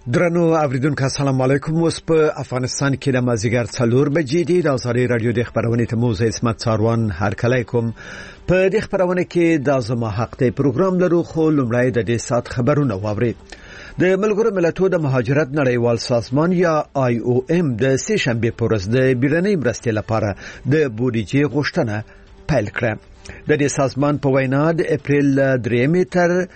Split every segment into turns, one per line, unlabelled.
درنو اوریدونکو السلام علیکم. اوس په افغانستان کې د مازیګر 4 بجې دي. د ازادي رادیو د خبرونې ته موزه اسمت څاروان هرکلی کوم. په دې خبرونه کې د زما حق ته پروګرام لرو، خو لومړی د دې سات خبرونه واوري. د ملګرو ملتونو د مهاجرت نړیوال سازمان یا IOM د سه شنبه په ورځ د بیړنۍ مرستې لپاره د بودیجې غوښتنه پیل کړه. د دې سازمان په وینا د اپریل 3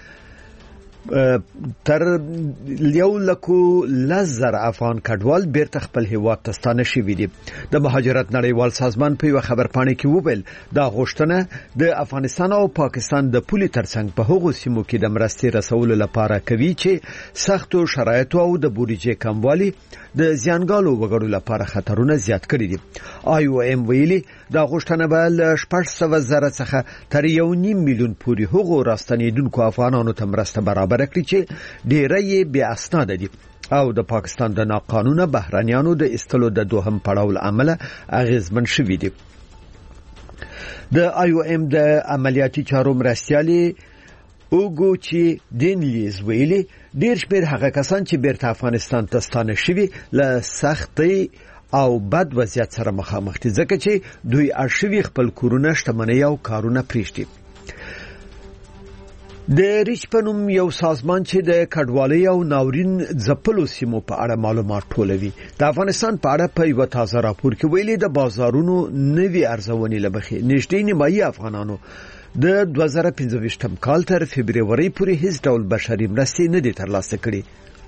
تر 1,00,000 افغان کډوال بیرته خپل هیواد ته ستانه شوي دي. د مهاجرت نړیوال سازمان په یو خبرپاڼه کې وویل دا غوښتنه د افغانستان او پاکستان د پولې ترڅنګ په هغو سیمو کې د مرستې رسولو لپاره کوي چې سختو شرایطو او د بودیجې کموالي د زیانګالو وګړو لپاره خطرونه زیات کړي دي. IOM ویلي دا غوښتنه به له 600,000 څخه تر 1.5 میلیون پورې هغو راستنیدونکو افغانانو ته مرسته برابر کړي چې ډیره یې بې اسناده دي او د پاکستان د ناقانونه بهرانيانو د استلو د دوهم پړاو عمله اغیزمن شوي دي. د IOM د عملیاتي چارو مرستیالي اوګوچی دینلیز ویلي ډیر شمیر هغه کسان چې بیرته افغانستان ته ستانه شوي له سختي او بد وضعیت سره مخامخ دي، ځکه چې دوی ارشیوي خپل کورونه، شتمنۍ او کارونه پریږدي. د ریچ پنوم یو سازمان چې د کډوالۍ او ناورین ځپلو سیمو په اړه معلومات ټولوي د افغانستان په اړه په یو تازه راپور کې ویلي د بازارونو نوي ارزونې لبخې نږدې نیمایي افغانانو د 2025 کال تر فبرवरी پورې هیڅ ډول بشري مرستې نه دي ترلاسه کړې.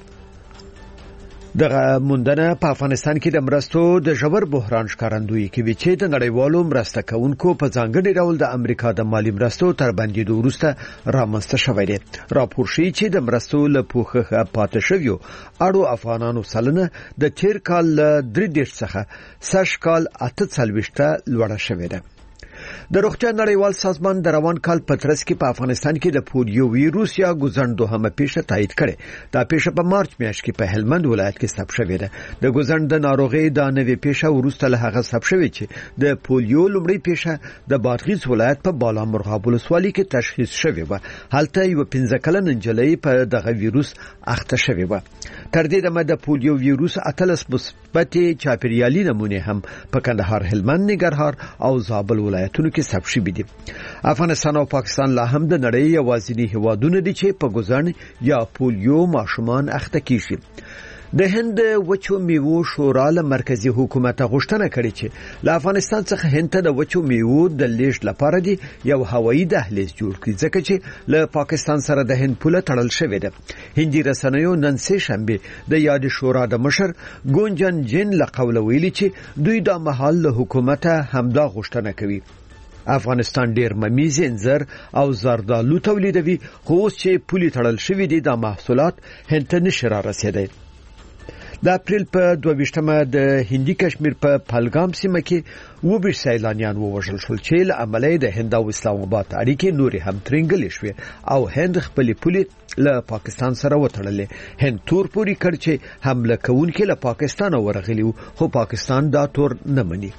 دغه موندنه په افغانستان کې د مرستو د ژور بحران ښکارندویي کوي چې د نړیوالو مرسته کوونکو په ځانګړي ډول د امریکا د مالی مرستو تر بندیدو وروسته رامنځته شوی دی. راپور ښیي چې د مرستو له پوښښه پاتې شویو اړو افغانانو سلنه د تیر کال له 3 څخه سږ کال 48 لوړه شوې ده. د روغتیا نړیوال سازمان د روان کال په ترڅ کې په افغانستان کې د پولیو ویروس یا ګوزڼ دوهمه پیښه تایید کړې. دا پیښه په مارچ میاشت کې په هلمند ولایت کې ثبت شوې ده. د ګوزڼ د ناروغۍ د نوې پیښه وروسته له هغه ثبت شوې چې د پولیو لومړی پیښه د بادغیس ولایت په بالامرغاب ولسوالۍ کې تشخیص شوې و. هلته یو 15 کلن نجلۍ په دغه ویروس اخته شوې و. تر دې دمه د پولیو ویروس 18 مثبت چاپیریالي نمونه هم په کندهار، هلمند، ننګرهار او زابل ولایتونو کې ثبت شوي دي. افغانستان او پاکستان لا هم د نړۍ یوازینی هیوادونه دي چې په ګوزڼ یا پولیو ماشومان اخته کیږي. د هند وچو میوو شورا له مرکزی حکومت غوښتنه کړې چې له افغانستان څخه هند ته د وچو میوو د لیږد لپاره دی یو هوایي دهلیز جوړ کړي، ځکه چې له پاکستان سره د هند پوله تړل شوې ده. هندي رسنیو نن سه شنبه د یاد شورا د مشر ګونجن جن له قوله ویلي چې دوی د مهال له حکومت همدا غوښتنه کوي. افغانستان ډیر ممیز، انځر او زردالو تولیدوي، خو اوس چې پولي تړل شوې دي دا محصولات هند ته نشي را رسیدي. د اپریل په 22مه د هندي کشمیر په پهلګام سیمه کې 20 سیلانیان ووژل شول چې له عملي د هند او اسلام آباد اړیکې نورې هم ترنګلې شوې او هند خپل پولي له پاکستان سره وتړلې. هند تور پوری کړ چې حمله کوونکي له پاکستان ورغلي، خو پاکستان دا تور نه مني.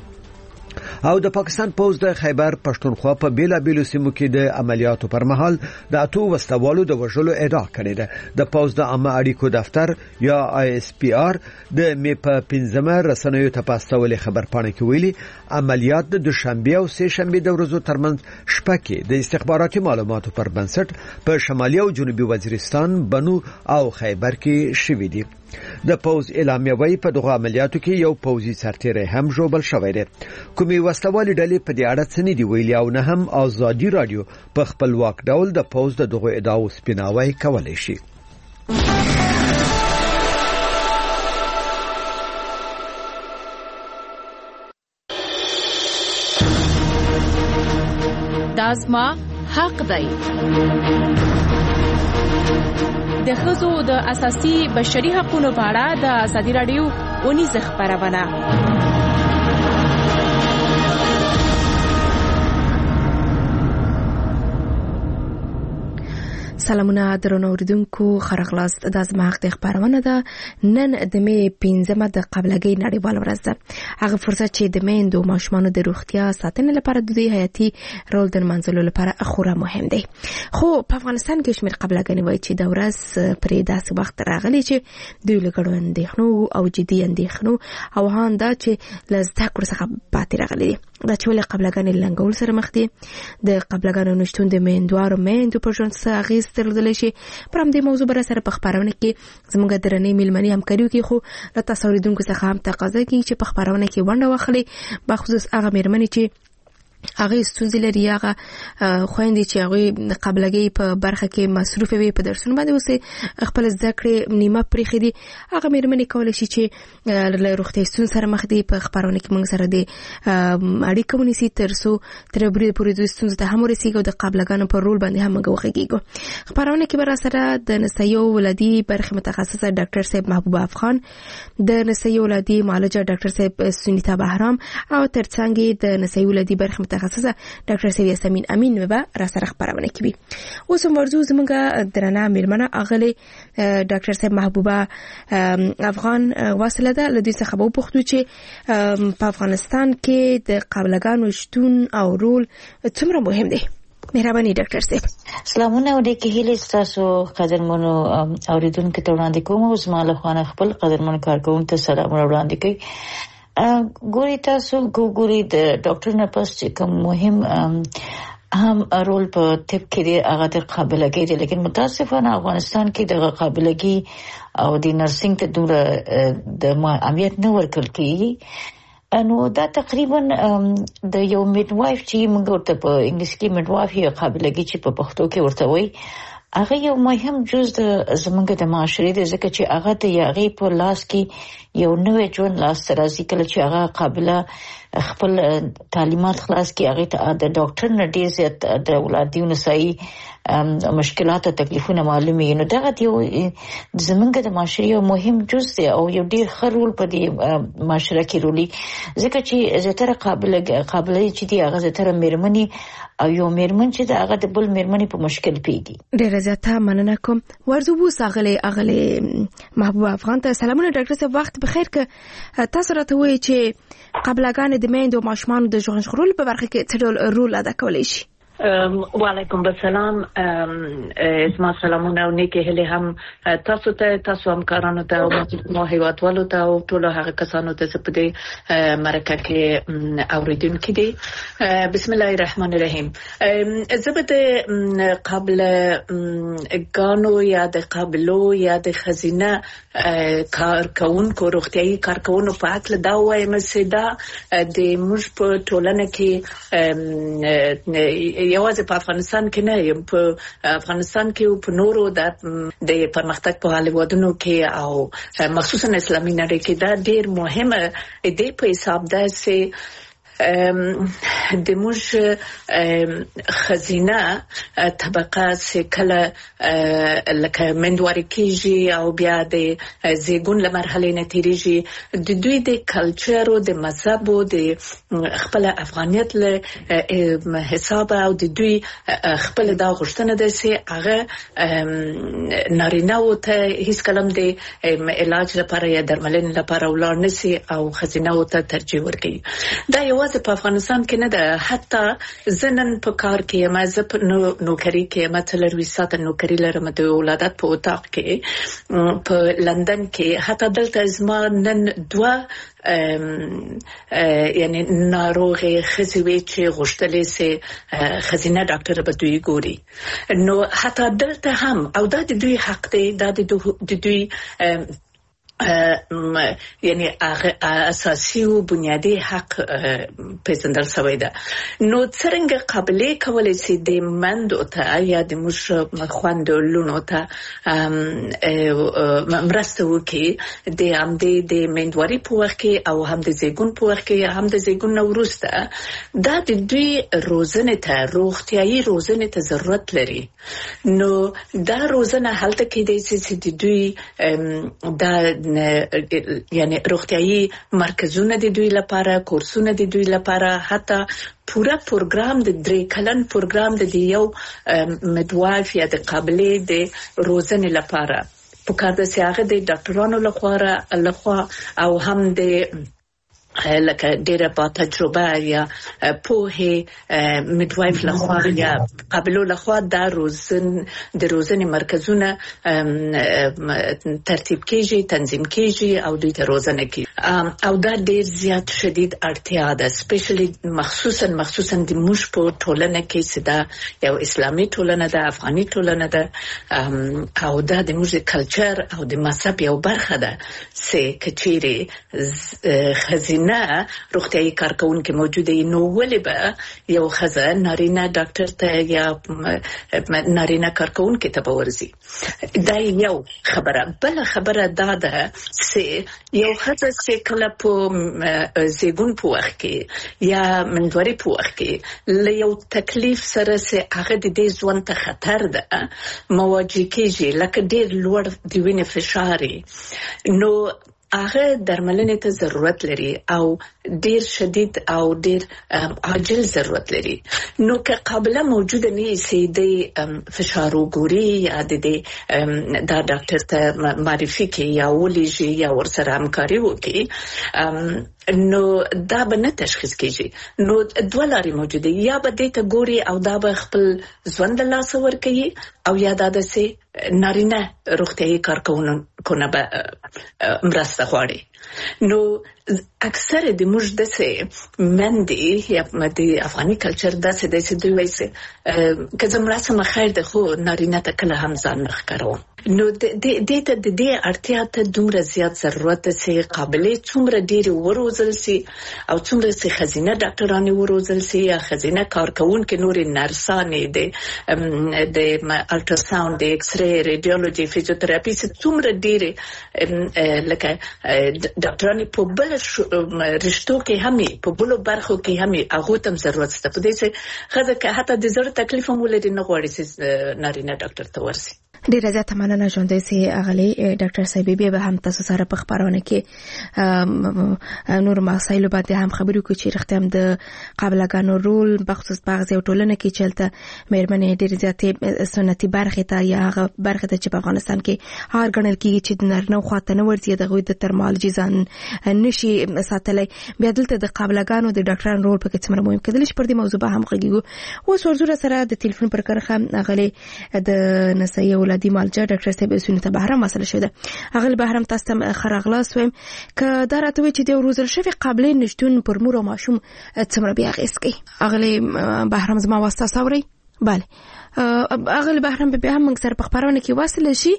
او د پاکستان پوز د خیبر پښتونخوا په بیلابیلو سیمو کې د عملیاتو پر مهال د اتو وسوالو د وژلو ادعا کړې ده. د پوز د عامه اړیکو دفتر یا ISPR د می په 15 رسنیو ته پاستولې خبرپاڼه کې ویلي عملیات د دوشنبه او سه شنبه د ورځو ترمنځ شپه کې د استخباراتي معلوماتو پر بنسټ په شمالي او جنوبي وزیرستان، بنو او خیبر کې شوي دي. د پوز اعلامیه وی په دغه عملیاتو کې یو پوزي سرتیری هم ژوبل شوی دی. کومي وسوالي ډلې په دې اړه څه نه دی ویلي او نه هم ازادي رادیو په خپلواک ډول د پوز د دغه ادعاو سپیناوی کولای شي.
دازما حق دی. د ښځو د اساسي بشري حقوقو په اړه د ازادي رادیو اونیزه خبرونه.
سلامونه درنو اوریدونکو خرغلاست د زما حق د خبرونه ده نن د می 15 د قبلګۍ نړیوال ورځ ده هغه فرصت چې د میندو ماشومانو د روغتیا ساتنې لپاره د دوی حیاتي رول د منځلو لپاره خورا مهم دی خو په افغانستان کې شمیر قبلګنی وایي چې د ورځ پرې داسې وخت راغلی چې دوی لګړو اندېښنو او جدي اندېښنو او هان دا چې لزده کړ څخه پاتې راغلي دي دا چې ولې قبلګنی لنګول سره مخ دي د قبلګانو نشټون د میندو په ژوند څه اغیز درلودلی شي پر همدې موضوع بر سره په خبرونه کې زموږ درنې میلمنې همکاري کوي خو له تاسو اوریدونکو څخه هم تقاضا کوي چې په خبرونه کې ونډه واخلي بخصوص هغه میرمنې چې هغه ستونزې لري هغه خويندې چې هغه قبلګۍ په برخه کې مصروف وي په درسونو باندې اوسه خپل زده کړې نیمه پرېښې دي هغه میرمنې کولای شي چې له روغتیا ستونزو سره مخ دي په خبرونه کې موږ سره د اړیکو ونیسي ترڅو تر پورې د ستونزو ته هم ورسیږي او د قبلګانو په رول باندې هم وغږیږو خبرونه کې بر سره د نسایي ولادي برخه متخصصه ډاکټر صاحب محبوب افغان د نسایي ولادي معالجه ډاکټر صاحب سنیتا بهرام او ترڅنګ د نسایي ولادي برخه متخصصه ډاکټر سید یاسمین امین وبا را سره خبرونه کوي اوس موضوع زموږه درنه میرمنه اغلی ډاکټر صاحب محبوبه افغان واصله ده لدې څخه به پوښتنه چې په افغانستان کې د قبلګانو شتون او رول څومره مهم دی مهرباني ډاکټر صاحب
سلامونه ورته هیله تاسو قدرمنو اوریدونکو ته وړاندې کوم او زما له خوا خپل قدرمن کارکونکو ته سلام وړاندې کوي ګوري تاسو ګوري د ډاکټر نه پس کوم مهم هم رول په طب کې دی هغه د قابلیت دی لیکن متاسفانه افغانستان کې د قابلیت او د نرسنګ ته دوره د اهمیت نه ورکړل کیږي نو دا تقریبا د یو میډوایف چې موږ ورته په انګلیسي کې میډوایف یا قابلیت چې په پښتو کې ورته وایي هغه یو مهم جز د زمونږ د معاشرې دی ځکه چې هغه د یاغي په لاس کې یو نوې ژوند لاس راځي کله چې هغه قابله خپل تعلیمات خلاص کې هغه ته د ډاکټر نه ډیر زیات د ولادي نسایي مشکلات او تکلیفونه معلومي نو دا یو زمونږ د معاشرې یو مهم جز دی او یو ډیر خرول په دې معاشره کې رولي ځکه چې زیاتره قابله چې دی هغه زیاتره میرمنې او یو میرمن چې هغه د بل میرمنې په مشکل پیږي
ډیر زیاته مننه کوم ورزو بوس اغلی محبوب افغان ته سلامونه ډاکټر صاحب وخت بخیر که تاسو راته وایي چې قبلګان د میندو ماشومان د ژوند خورول په برخه کې څه ډول رول ادا کولی شي
وعلیکم السلام اسما سلامونه او نیکه هله هم تاسو هم کارانو ته او مو هیوادوالو ته او ټول هغه کسانو ته په دې مرکه کې اوریدونکو دي بسم الله الرحمن الرحیم زبده قبل غانو یا د قبلو یا د خزینه کارکونکو روغتيایي کارکونکو په اړه دا وایم چې دا د موږ په ټولنه کې یوازې په افغانستان کې نه په افغانستان کې او په نورو د پرمختګ په هیوادونو کې او مخصوصا اسلامي نړۍ کې دا ډېر مهمه دی په حساب ده چې د موږ خزینه طبقه سکله لکه مندواري کیږي او بیا د زیګون لمرحله نه تیریږي د دوی د کلچر او د مذهب او د خپل افغانیت له حساب او د دوی خپل دا غوښتنه ده چې هغه نارینه او ته هیڅ کلم د علاج لپاره یا درملنې لپاره ولاړ نشي او خزینه او ته ترجیح ورکړي دا یو په افغانستان کې نه ده حتی زنن په کار کې ما زه په نوکری کې ما تلروي ساته نوکری لرم د ولادت په اتاق کې په لندن کې حتی دلته زما نن دوا یعنی ناروغه خزوی چې غوښتلې سي خزینه ډاکټر به دوی ګوري نو حتی دلته هم او دا د دوی حق دی دا د دوی یعنی اساسي او بنیادی حق پیژندل شوی ده نو څنګه قابلیت کولای شي د مندو ته یا د مش خوند لونو ته مرسته وکړي د هم د مندواري په وخت کې او هم د زیګون په وخت کې هم د زیګون وروسته دا د دوی روزنه ته روغتيایي روزنه ته ضرورت لري نو دا روزنه هلته کې د دوی دا یعنی روغتيایي مرکزونه د دوی لپاره، کورسونه د دوی لپاره، حتی پورا پروګرام د 3 کلن پروګرام د یو مدوایف یا د قابلې د روزنې لپاره په کار د سیاغه د ډاکټرانو لخوا او هم د لکه ډیره با تجربه یا په میډوایف لخوا یا قابلو لخوا د روزنې مرکزونه ترتیب کیږي، تنظیم کیږي او دوی ته روزنه کیږي او دا ډیر زیات شدید اړتیا ده، سپیشلی مخصوصا د موږ په ټولنه کې سدا یو اسلامي ټولنه ده، افغاني ټولنه ده او دا د موږ کلچر او د مذهب یو برخه ده چې کچيري خزینه روغتيایي کارکونکو موجوده نو ولې به یو خزه نارینه ډاکټر ته یا نارینه کارکونکو ته ورزي. دا یو خبره. بل خبره دا ده چې یو خزه چې کله په زیګون په وخت کې یا منځوري په وخت کې له یو تکلیف سره چې هغه د دې ژوند ته خطر ده مواجه کیږي، لکه ډیر لوړ د وینې فشار، نو هغه درملنې ته ضرورت لري او ډیر شدید او ډیر عاجل ضرورت لري. نو که قابله موجوده نه سي د فشار وګوري یا د دا ډاکټر ته معرفي کوي یا ولېږي یا ورسره همکاري وکړي، نو دا به نه تشخیص کیږي. نو دوه لارې موجوده، یا به دې ته ګوري او دا به خپل ژوند له لاسه ورکوي او یا دا د سي نارینه روغتيایي کارکونکو نه به مرسته غواړي. نو اکثر د موږ د سه مندي یا د افغاني کلچر د سه د دوی وایي که زموږ سم خیر ده خو نارینه ته کله هم ځان نه ښکارو. نو د دې اړتیا ته دومره زیات ضرورت ده چې قابلې څومره ډېر وروزل سي او څومره چې خزینه ډاکټرانه وروزل سي یا خزینه کارکونکو نور نرسانه د الټراساوند، د ایکس ری، ریډیولوژي، فزیوتراپي څومره ډېر لکه ډاکټرانه په بل رشتو کې همي په بلو برخو کې همي هغه تم ضرورت شته. په دې چې خزه که حتی د زړه تکلیف هم ولري نه غواړي چې نارینه ډاکټر ته ورسي.
ډیره زیاته مننه ژوندۍ سي اغلی ډاکټر صاحب. به هم تاسو سره په خبرونه کې نور مسایل باندې هم خبرې کوي چې رښتیا هم د قابلګانو رول بخصوص بعض یو ټولنه کې چلته مېرمنې ډیره زیاتې سنتي برخه ته یا هغه برخه ته چې په افغانستان کې هر ګڼل کېږي چې د نارینه خواته نه ورځي د غوي د ترمالجی ځان نشي ساتلای. بیا دلته د قابلګانو د ډاکټرانو رول په کې څومره مهم کېدل شي پر دې موضوع به هم غږیږو. اوس ورزوره سره د ټلیفون پر کرخه اغلی د نسایي ولادي مالجا ډاکټر صاحب سونه ته بهرام مسله شوه. اغل بهرام تاسو ته خرغلاس ویم ک دا راته چې د روزل شوی قابلې نشټون پر مور او ماشوم څومره بیا غیسکی. اغلی بهرام زما واسطه سوري bale اغل بهرام به هم موږ سره په خبرونه کې واصل شي.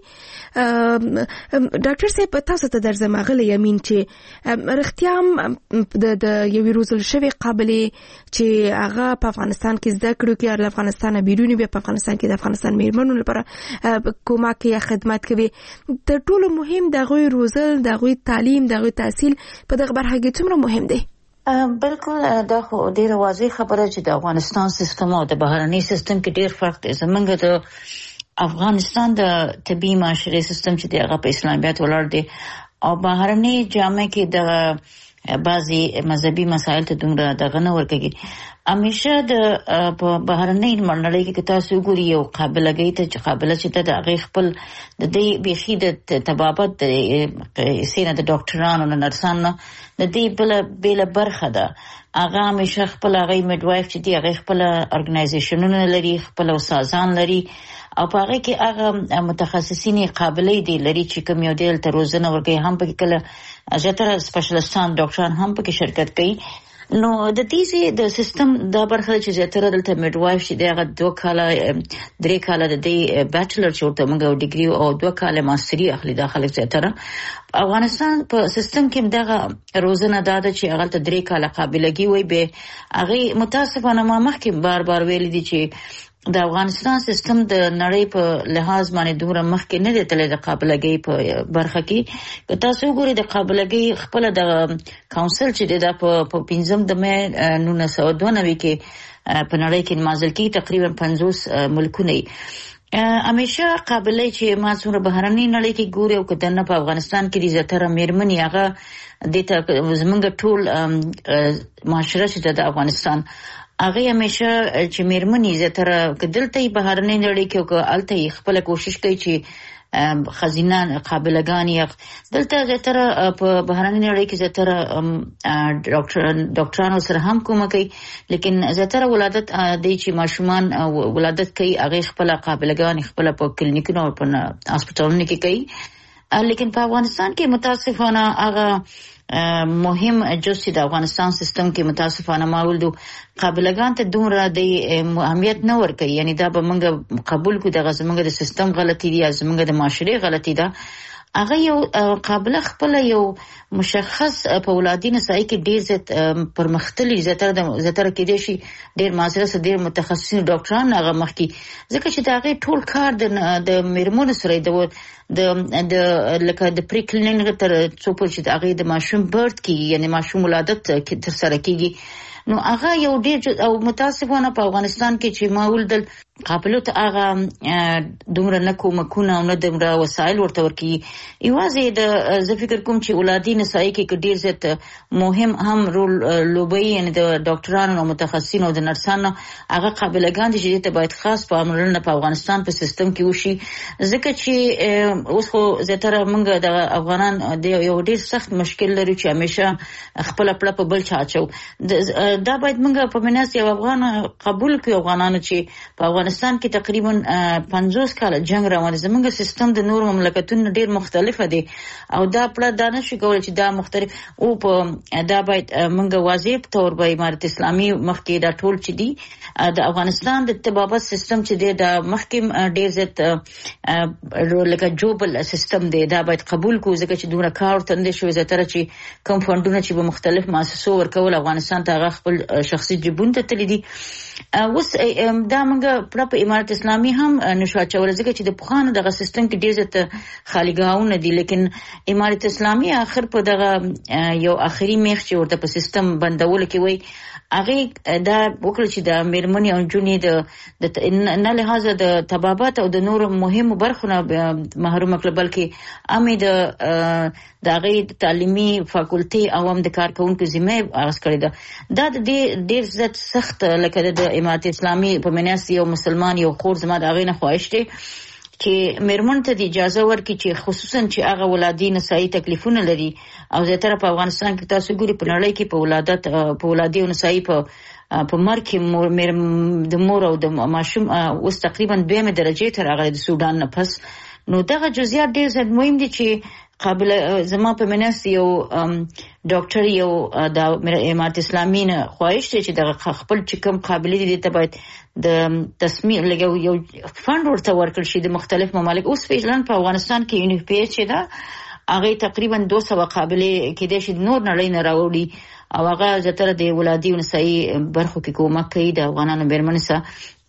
ډاکټر صاحب تاسو ته درځم اغل یمین چې رښتیا د یو روزل شوی قابلې چې هغه په افغانستان کې زده کړو کې ار افغانستان بیرونی به په افغانستان کې د افغانستان میرمنو لپاره کومک یا خدمت کوي. د ټولو مهم د غوي روزل، د غوي تعلیم، د غوي تحصیل په دغه برخه کې څومره مهم دی؟
بالکل دا خو ډیره واضح خبره چې د افغانستان سیستم او د بهرني سیستم کې ډیر فرق دی. زمونږ د افغانستان د طبي معاشري سیستم چې هغه په اسلامیت ولاړ دی او بهرني جامعه کې د بعضي مذهبي مسایل ته دومره دغه نه ورکېږي. همیشه د بهرنۍ منډلۍ کې تاسو ګوري یو قابلګۍ ته چې قابل چې د هغه خپل د دې بيخي د تبابت د سینه د ډاکټرانو او نرسانو د دې بل برخه ده. هغه همیشه خپل هغه میډوایف چې دی هغه خپل ارګنایزیشنونه لري، خپل استادان لري او په هغه کې هغه متخصصین قابلې دي لري چې کوم یو ډول ته روزنه ورکوي. هم په کله اجتره سپیشلیستان ډاکټران هم په شرکت کوي. نو د دې د سیستم دا برخه چې زیاتره دلته میډوایف چې دغه 2 کاله 3 کاله د بیچلر چورته موږ ډیګري او 2 کاله ماستری اخلي داخله زیاتره. افغانستان په سیستم کې دغه روزنه داده چې هغه ته 3 کاله قابلګي وي. به هغه متاسفانه ما مخکې بار ویل دي چې د افغانستان سیستم د نړۍ په لحاظ باندې دومره مخکې نه دی تللی د قابلګۍ په برخه کې. که تاسو ګورئ د قابلګۍ خپل د کونسل چې د په 15 د مې 1992 کې په نړۍ کې نمازل کې تقریبا 50 ملکونه همیشه قابلیت چې ما څومره بهرنۍ نړۍ کې ګوري او کدنه په افغانستان کې دي زیاتره میرمنې هغه د زمونږ ټول معاشره چې د افغانستان هغه همیشه چې میرمنې زیاتره کدلته بهرنۍ نړۍ کې او الته خپل کوشش کوي چې خزینه قابلګانی دلته زیاتره په بهرنۍ نړۍ کې زیاتره ډاکټرانو سره هم کومه کوي لیکن زیاتره ولادت د چې ماشومان ولادت کوي هغه خپل قابلګانی خپل په کلینیکونو او په هسپتالونو کې کوي لیکن په افغانستان کې متاسفانه هغه مهم جزء د افغانستان سیستم کې متاسفانه ماولدو قابلګان ته دومره د اهمیت نه ورکوي یعنی دا به موږ قبول کو د زمونږ د سیستم غلطي دي زمونږ د معاشري غلطي ده هغه یو قابل خپل یو مشخص په ولادي نسایي کې ډیر زیات پرمختللي زیاتره کې دي شي ډیر معاصره سره ډیر متخصصین ډاکټران هغه مخکي ځکه چې دا هغه ټول کار د میرمنو سره د لکه د پری کلینیک تر څو پورې چې هغه د ماشوم برث کې یعنی ماشوم ولادت تر سره کیږي نو هغه یو ډیر او متاسفانه په افغانستان کې چې معول د قابلیت هغه دومره نه کومکونه او نه دومره وسایل ورته ورکي یوازې د زه فکر کوم چې ولادي نسایي کې ډیر زیات مهم هم رول لوبي یعنی د ډاکټرانو او متخصصینو او د نرسانو هغه قابلګان دي چې ته باید خاص پاملرنه په افغانستان په سیستم کې وشي ځکه چې اوس خو زیاتره موږ د افغانان د یو ډیر سخت مشکل لري چې همیشه خپل خپل په بل چا چو دا باید موږ په مناسب یو افغان قبول کړو افغانانو چې په افغانستان کې تقریبا 50 کال جنگ روان زمونږ سیستم د نور مملکتونو ډیر مختلفه دي او دا پړه دانه شي کولای چې دا مختلف او په دا باید موږ واضح تور به امارت اسلامي مخکې دا ټول چې دي د افغانستان د طبابت سیستم چې دی دا مخکې ډیر زیات لکه جوبل سیستم دی دا باید قبول کو ځکه چې دومره کار تند شوی زیاتره چې کم فندونه چې په مختلف مؤسسو ورکول افغانستان ته خپل شخصي جيبون ته تللی دي اوس دا موږ په امارت اسلامي هم نشو چول ځکه چې د پخوانو دغه سیستم کې ډیر زیات خالیګاونه دي لیکن امارت اسلامي اخر په دغه یو اخري میخ چې ورته په سیستم بندول کې وای هغه دا وکړي چې د میرمنې او جونې د نه لحاظه د طبابت او د نور مهمو برخونه محروم کړل بلکې امي د دغه تعلیمي فاکولټي عوام د کارکونکو ذمہ اخذ کړی دا د ډیر زیات سخت لکه د امارت اسلامي په مناسب یو مسلمان یو خور زما د هغه نه خواهش دی چې میرمن ته د اجازه ورکړي چې خصوصا چې هغه ولادي نسایي تکلیفونه لري او زیاتره په افغانستان کې تاسو ګوري په نړۍ کې په ولادت په ولادي نسایي په مرګ کې د مور او د ماشوم اوس تقریبا 2 درجه تر هغه د سودان نه پس نو دغه جزئیات ډیر زیات مهم دي چې قابل زما په مناسب یو ډاکټر یو د امارت اسلامي نه خواهش دی چې د خپل چې کوم قابلیت دي ته باید د تصمیم لګو یو فند ورته ورکړل شي د مختلف ممالک اوس فعلا په افغانستان کې یو پی ایچ دا هغه تقریبا 200 قابلیت کې د نور نړۍ نه راوړي او هغه زتر د ولادي نسایي برخو کې کومک کوي د افغانانو بیرمن سره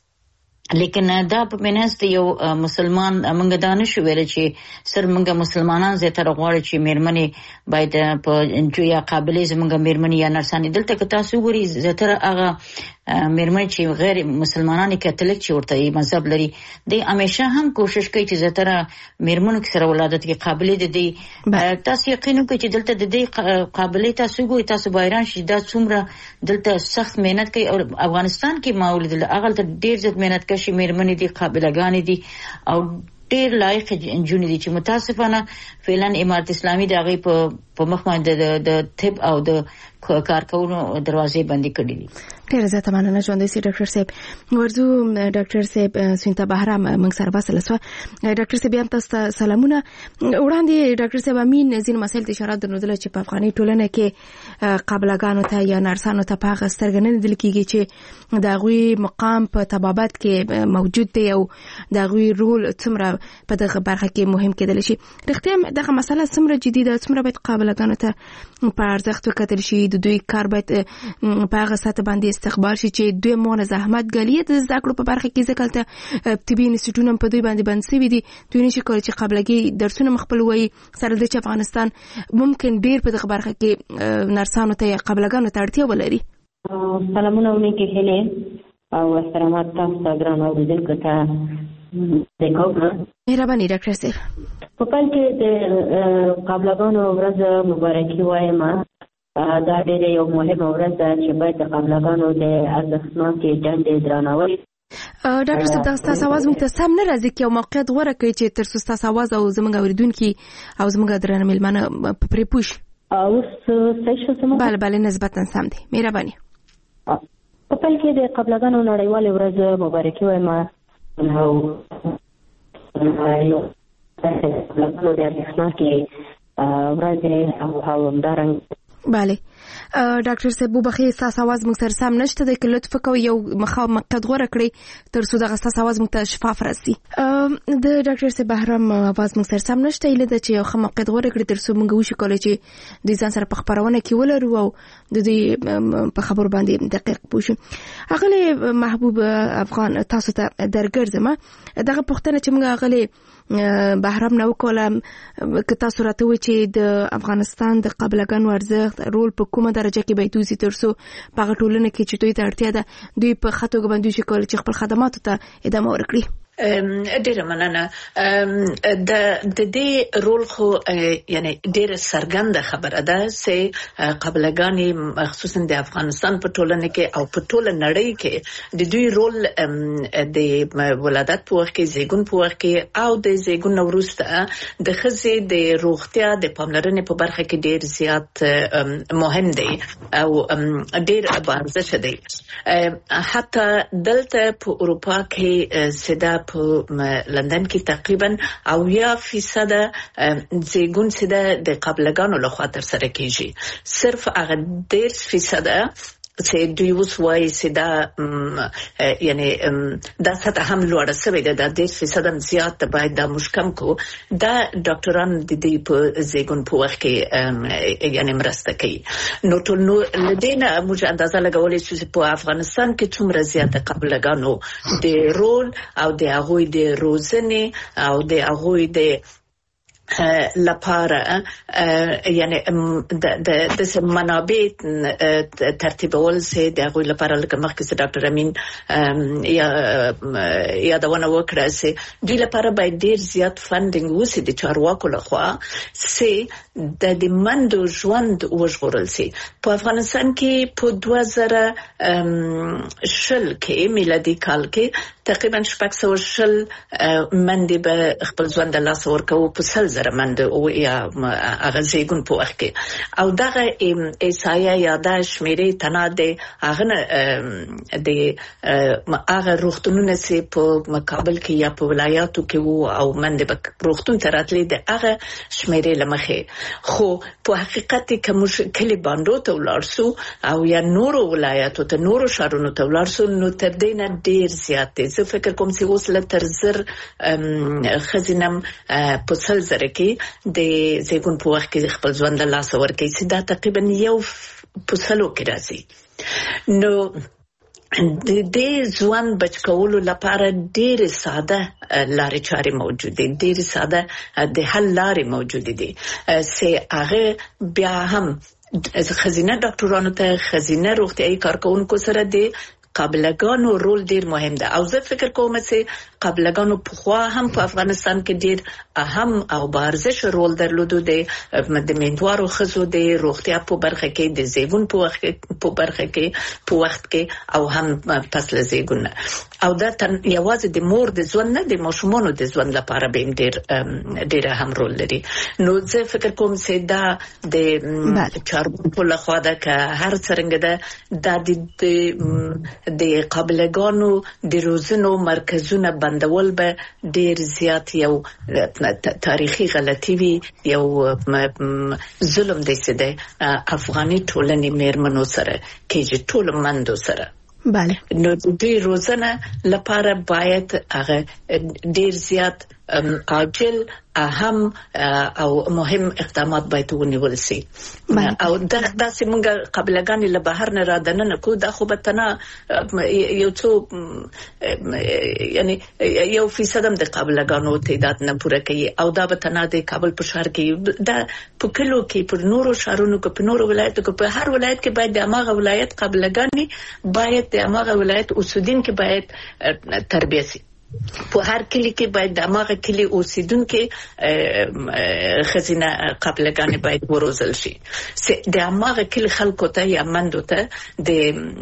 لیکن دا په مناسب یو مسلمان موږ دانه شو ویل چې سر موږ مسلمانان زیاتره غواړي چې میرمنې باید په جویا قابلیت زموږ میرمنې یا نرسانې دلته که تاسو ګوري زیاتره هغه میرمنې چې غیر مسلمانان کاتولیک چې ورته مذهب لري د همیشه هم کوشش کوي چې زیاتره میرمنو کې سره ولادت کې قابلیت دي تاسو یقین کوئ چې دلته د دې قابلیت تاسو ګوري تاسو بایران شي دا څومره دلته سخت مهنت کوي او افغانستان کې ماولد هغه ته ډیر زیات مهنت کوي چې میرمنې دي قابلګانې دي او ډیر لایق جنونې دي چې متاسفانه فعلا امارت اسلامي د هغه په مخ باندې د طب او د کارکونو دروازې بندي کړې دي
ډیر زیاته مننه ژوندۍ سي ډاکټر صاحب ورزو ډاکټر صاحب سوینتا بهرام موږ سره وصل شو ډاکټر صاحب هم تاسو سلامونه وړاندې ډاکټر صاحب امین زین مسایل اشاره درلودل چې په افغاني ټولنه کې قابلګانو ته یا نرسانو ته په غسترګنې دل کېږي چې د غوي مقام په طبابت کې موجود دی او د غوي رول څومره په دغه برخه کې مهم کېدل شي رښتیا دغه مسله څومره جدي ده څومره باید قابلګانو ته په ارزښت وکړل شي د دوی کار باید په هغه سطح باندې استقبال شي چې دوی مون زحمت ګالي د زده کړو په برخه کې ځکه طبي انسټیټونه په دوی باندې بند شوي دي دوی نشي کولای چې قابلګي درسونه مخبل وي سره د افغانستان ممکن ډیر په دغه برخه کې نرسانو ته قابلګانو ته اړتیا ولري
سلامونه ونکي هله او احترامات تاسو ګران اوریدونکو ته
مهرباني ډاکټر صاحب.
په پای کې د قابلګانو ورځ مبارکي وایم. دا ډېره یو مهمه ورځ ده چې باید د قابلګانو د ارزښتناکې دندې درناوی.
ډاکټر صاحب دا ستاسو आवाज موږ ته سم نه راځي چې یو موقعیت غوره کړئ چې تر څو ستاسو आवाज او زموږ اوریدونکو او زموږ درنه مېلمانه پرې پوه شي.
اوس صحیح شو سم؟
بله نسبتا سم دی. مهرباني.
په پای کې د قابلګانو نړیواله ورځ مبارکي وایم. او قابلګانو د ارزښتناکې ورځ او همدارنګه
بله ډاکټر صاحب وبخښئ ستاسو आवाज موږ سره سم نشته دی که لطف کوئ یو مقعد غوره کړئ تر څو دغه ستاسو आवाज موږ ته شفاف راسي. د ډاکټر صاحب بهرام आवाज موږ سره سم نشته ایله د چې یو مقعد غوره کړئ تر څو موږ وشو کولای چې د ځان سره په خبرونه کې ولرو او د دې په خبرو باندې دقیق پوه شو. اغلی محبوب افغان تاسو ته درګرځم دغه پوښتنه چې موږ اغلی بهرام نو کولم که تاسو راته وایئ چې د افغانستان د قابلګانو ارزښت رول په کومه درجه کې باید وزي تر څو په ټولنه کې چې دوی ته اړتیا ده دوی په خاطر باندې شي کول چې خپل خدماتو ته ادامه ورکړي.
ډیره مننه. د دې رول خو یعنی ډیره څرګنده خبره ده چې قابلګانې خصوصا د افغانستان په ټولنه کې او په ټوله نړۍ کې د دوی رول د ولادت په وخت کې زیږون په وخت کې او د زیږون وروسته د ښځې د روغتیا د پاملرنې په برخه کې ډیر زیات مهم دی او ډیر ارزښت دی. حتی دلته په اروپا کې سده په لندن کې تقریبا 80% زیږون سده د قابلګانو لخوا تر سره کیږي. صرف هغه 10% چې دوی وسوي سده یعنی دا سطح هم لوړه شوې ده. د 10% زیات باید دا مشکم کو دا ډاکټران د دې په زیږون په وخت کې یعنی مرسته کوي. نو ټول نو لدينا موږ اندازه لګولې چې په افغانستان کې څومره زیات قابلګانو د رول او د هغه د روزنې او د هغه د لپاره یعنی د منابع ترتیبول سي د هغه لپاره لکه مخکې ډاکټر امین یادونه وکړه چې دوی لپاره باید ډیر زیات فندینګ وسي د چارواکو لخوا سي د مندو ژوند وژغورل سي. په افغانستان کې په 2010 کې میلادي کال کې تقریبا 600 مندې به خپل ژوند د لاس ورکوي په زرمند او یا اغازیګون په وخت کې او دغه ایسایا یاداش مېری تناده هغه د هغه روغتونونه سي په مقابل کې یا په ولایاتو کې وو او مند به روغتون تراتلې د هغه شمیرې لمخه خو په حقیقت کې مشکل باندې ته ولارسو او یا نورو ولایاتو ته نورو شهرونو ته ولارسو نو تر دې نه ډیر زیات دي. زه فکر کوم چې اوس له تر زر خزینم په سلزره کې د زیږون په وخت کې خپل ژوند له لاسه ورکړي چې دا تقریبا یو په سلو کې راځي. نو د ځوان بچکولو لپاره ډېر ساده لارې چارې موجود دي. ډېر ساده د حل لارې موجود دي چې هغه بیا هم خزینه ډاکټرانو ته خزینه روغتیايي کارکونکو سره د قابلګانو رول ډیر مهم ده او زه فکر کوم چې قابلګانو په خوا هم په افغانستان کې ډیر اهم او بارزش رول درلودو د میندوارو ښځو د روغتیا په برخه کې د زیږون په وخت کې او هم پس له زیږون او دا یوازې د مور د ژوند نه د ماشومانو د ژوند لپاره به ډیر اهم رول لري. نو زه فکر کوم چې دا د چارواکو لخوا ده که هر څنګه ده د قابلګانو د روزنو مرکزونه بندول به ډیر زیات یو تاریخي غلطي وي یو ظلم دی چې د افغاني ټولنې مېرمنو سره کې ټول مندو سره.
بله
نو د روزنه لپاره باید هغه ډیر زیات عاجل اهم او مهم اقدامات باید ونیول شي او دا څنګه قابلګانې له بهر نه را دننه کو دا خو به تنه یو څو یعنی 1% د قابلګانو تعداد نه پوره کوي او دا به تنه د کابل په شهر کې دا په کلو کې په نورو شهرونو کې په نورو ولایتونو کې په هر ولایت کې باید د هغه ولایت قابلګانې باید د هغه ولایت اوسیدونکو باید تربیه شي. په هر کلی کې باید د ماغه کلی اوسیدونکو خزینه قابلګانې باید وروزل شي د ماغه کلی خلکو ته یا مندو ته د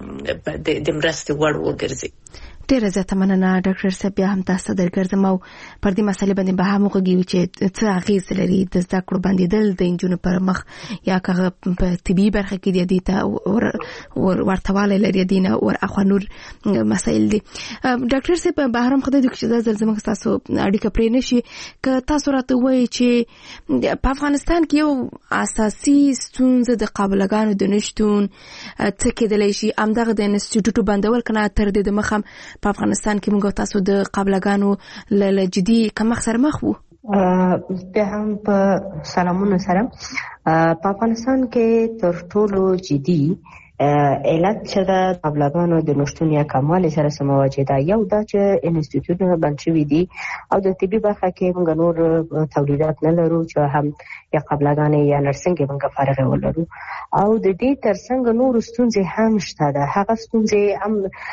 مرستې وړ وګرځي.
ډیره زیاته مننه ډاکټر صاحب، بیا هم تاسو درګرځم او پر دې مسلې باندې به هم وغږیږو چې څه اغیز لري د زده کړو بندیدل د انجونو پر مخ یا هغه په طبي برخه کې دي ته ورتواله لري دینه او اخو نور مسائل دي. ډاکټر صاحب به هم خدای دې چې زلزلې تاسو اړیکه پرې نشي که تاسو راته وایي چې په افغانستان کې یو اساسي ستونزه د قابلګانو د نشټون څه کېدلی شي همدغه د انسټیټیوټ بندول کنه تر دې د مخه په افغانستان کې موږ تاسو د قابلګانو له جدي کمښت سره مخ وو.
به هم په سلامونو سره په افغانستان کې تر ټولو جدي علت چې د قابلګانو د نشټون یا کموالي سره سمواجه ده یو دا چې انسټیټیوټونه بند شوي دي او د طبي برخه کې موږ نور تولیدات نه لرو چې هم یا قابلګانې یا نرسنګ موږ فارغ ولرو او د دې ترڅنګ نور ستونزې هم شته ده. هغه ستونزې هم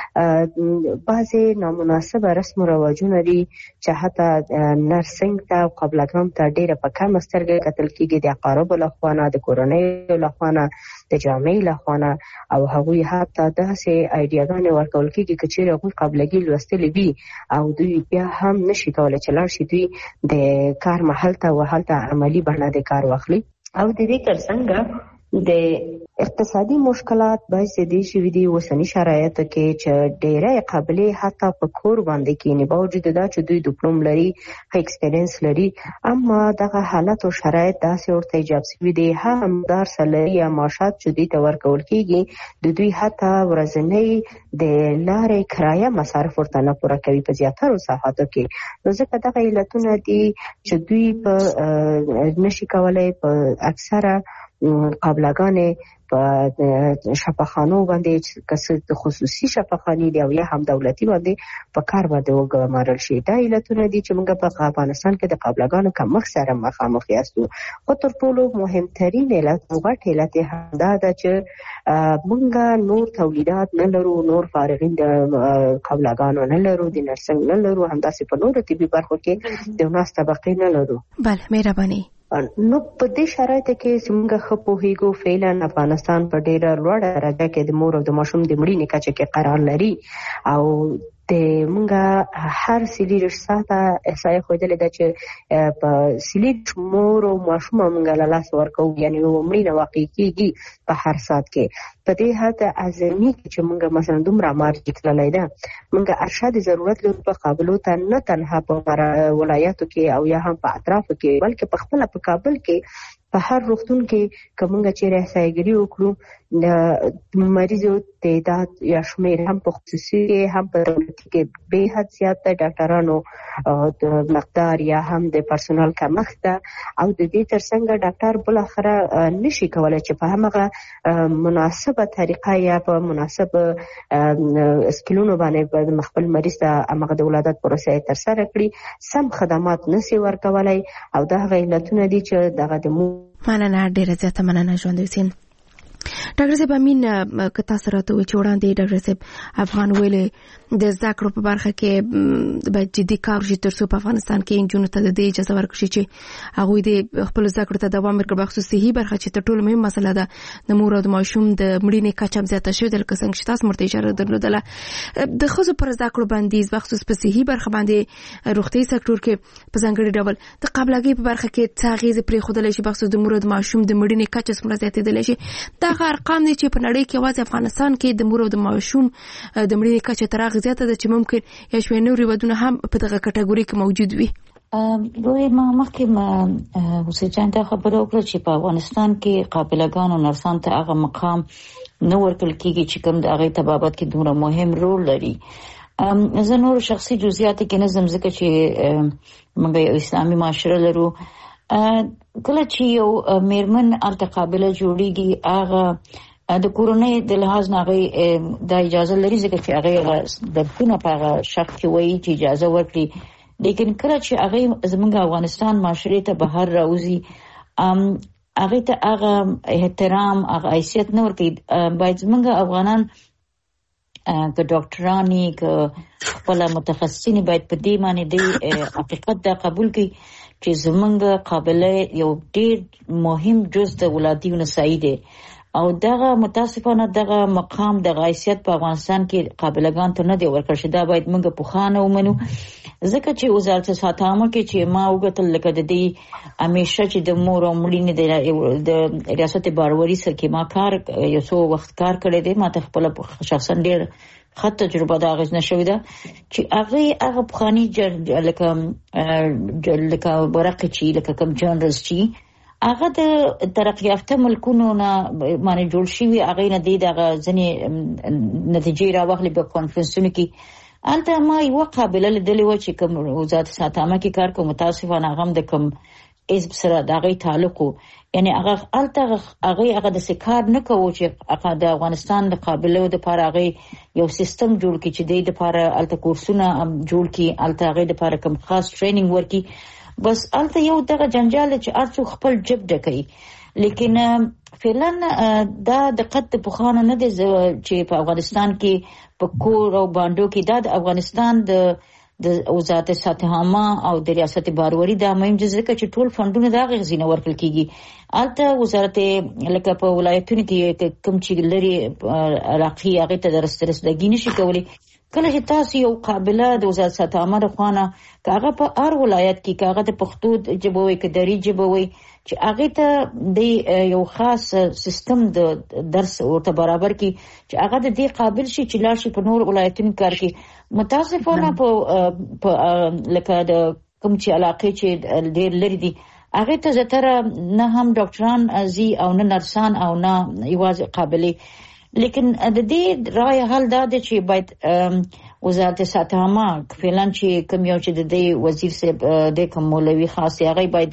بعضې نامناسبه رسم و رواجونه دي چې حتی نرسنګ ته او قابلګانو ته ډېره په کمه سترګه کتل کېږي د اقاربو لخوا نه د کورنیو لخوا نه د جامعې لخوا نه او هغوی حتی داسې ایډیاګانې ورکول کېږي که چېرې هغوی قابلګي لوستلې وي او دوی بیا هم نشي کولی چې لاړ شي دوی د کار محل ته او هلته عملي بڼه د کار واخلي او د دې ترڅنګ د اقتصادي مشکلات باعث دي شوي دي اوسني شرایطو کې چې ډېری قابلې حتی په کور باندې کېني باوجود دا چې دوی ډیپلوم لري ایکسپیرینس لري اما دغه حالت او شرایط داسې ورته ایجاب شوي دي هم دار سلري یا معاشات چې دوی ته ورکول کېږي د دوی حتی ورځنی د لارې کرایه مصارف ورته نه پوره کوي په زیاترو ساحاتو کې. نو ځکه دغه علتونه دي چې دوی په نشي کولی په اکثره قابلګانې په شفاخانو باندې که د خصوصي شفاخانې دی او یا هم دولتي باندې په کار باندې وګمارل شي. دا علتونه دي چې موږ په افغانستان کې د قابلګانو کمښت سره مخامخ یاستو. خو تر ټولو مهمترین علت او غټ علت دا ده چې موږ نور تولیدات نه لرو، نور فارغین د قابلګانو نه لرو، د نرسنګ نه لرو، همداسې په نورو طبي برخو کې د ناس طبقې نه لرو.
بله مهرباني.
نو په دې شرایطو کې څنګه ښه پوهیږو فعلا افغانستان په ډېره لوړه درجه کې د مور او د ماشوم د مړینې کچه کې قرار لري او د مونږه هر سلی رساته احصایه خویدلې ده چې په سلی مور او ماشوم مونږه له لاس ورکو یعنی مړینه واقع کیږي په هر سات کې. په دې حد اعظمي چې مونږه مثلا دومره مارجې تللی ده مونږه ارشاد ضرورت لرو په قابلو ته نه تنها په ولایاتو کې او یا هم په اطرافو کې بلکې په خپل په کابل کې په هر روغتون کې کومه چې راځيګري وکړو د مریضو تعداد یا شمیر هم په خصوصي هم په دولتي کې به حد زیات ډاکټرانو د مقدار یا هم د پرسونل کمښت او د دې ترڅنګ ډاکټر بل اخره نشي کولای چې په هغه مناسبه طریقه یا په مناسبه سکلونو باندې خپل مریض ته هغه د ولادت پروسه تر سره کړي، سم خدمات نشي ورکولای او دا علتونه دي چې دغه د
مننه ډیره زیاته مننه ژوند وسین. ډاکټر صاحب امین که تاسو راته وایئ چې وړاندې ډاکټر صاحب افغان ویلې د زده کړو په برخه کې باید جدي کار وشي تر څو په افغانستان کې نجونو ته د دې اجازه ورکړي چې هغوی د خپل زده کړو ته دوام ورکړي. بخصوص صحي برخه چې تر ټولو مهمه مسله ده د مور او د ماشوم د مړینې کچه زیاته شوې ده لکه څنګه چې تاسو مرته اشاره درلودله. د ښځو پر زده کړو بندیز بخصوص په صحي برخه باندې روغتي سکتور کې په ځانګړي ډول د قابلګۍ په برخه کې څه اغېزې پرېښودلی شي بخصوص د مور او د ماشوم د مړینې کچه څومره زیاتېدلی شي. دغه ارقام دي چې په نړۍ کې یوازې افغانستان کې د مور او د ماشوم د مړینې کچه تر هغه زیاته ده چې ممکن یا شوي نور هېوادونه هم په دغه کټګوري کې موجود وي.
دوی ما مخکې حسین جان ته خبره وکړه چې په افغانستان کې قابلګانو نرسان ته هغه مقام نه ورکول کېږي چې کوم د هغې تبابت کې دومره مهم رول لري. زه نور شخصي جزئیات کې نه ځم ځکه چې موږ یو اسلامي معاشره لرو. کله چې یو میرمن هلته قابله جوړیږي هغه د کورنۍ د لحاظ نه هغې دا اجازه لري ځکه چې هغې درکونه په هغه شخص کې وایي چې اجازه ورکړي. لیکن کله چې هغې زموږ افغانستان معاشرې ته بهر راوځي هغې ته هغه احترام هغه حیثیت نه ورکوي. باید زموږ افغانان که ډاکټرانی که خپل متخصصین باید په دې معنی دی حقیقت دا قبول کړي چې زمونږ قابلیت یو ډیر مهم جز د ولادي نسائی دی او دغه متاسفانه دغه مقام د حیثیت په افغانستان کې قابلګان ته نه دی ورکړل شوی. دا باید موږ په خانه ومنو ځکه چې وزارت صحت عامه کې چې ما وګتل لکه د دې همیشه چې د مور او مړینې د ریاست باروری سره کې ما کار یو څو وخت کار کړی دی. ما ته خپل شخصا ډیر خط تجربه دا غوښنه شوې ده چې هغه بخاني لکه ورقه چې لکه کوم جنرالز چې هغه د ترقی یافته ملکونو نه باندې جوړ شوی هغه نه دی دغه ځنې نتیجې راوخلې په کانفرنسونو کې. البته ما یو قابلیت لیدلې و چې کوم وزارت صحت عامه کې کار کوم متاسفانه هغه د کوم حزب سره دغه تعلق یعنی هغه د سکار نه کوو چې هغه د افغانستان د قابلیت لپاره هغه یو سیستم جوړ کړي چې د لپاره الته کورسونه جوړ کړي الته هغه د لپاره کوم خاص ټریننګ ورکړي. بس الته یو دغه جنجال چې ارڅو خپل جب ډکې لیکن فعلا دا د قد په خانه نه دي چې په افغانستان کې په کور او باندو کې د افغانستان د وزارت صحت عامه او د ریاست باروری د مهم ځکه چې ټول فندونه دا غزینه ورکل کیږي. الته وزارت لکه په ولایتونو کې کوم چې لري راقي هغه ته درستګی نشي کولی. کله چې تاسو یو قابلیت د وزارت صحت عامه رخوانه کاغه په هر ولایت کې کاغه د پښتو جبوي کې دری جبوي چې هغه ته د یو خاص سیستم د درس ورته برابر کی چې هغه د دې قابل شي چې لاشي په نور ولایتونو کار کوي. متاسفانه په لکه د کوم چې علاقې چې ډېر لري دي هغه ته زتره نه هم ډاکټران ازي او نه نرسان او نه یوازې قابلیت. لیکن د دې رائے حل دا دی چې باید وزارت صحت عامه فعلا چې کوم یو چې د وزیر صاحب د کوم مولوي خاص هغه باید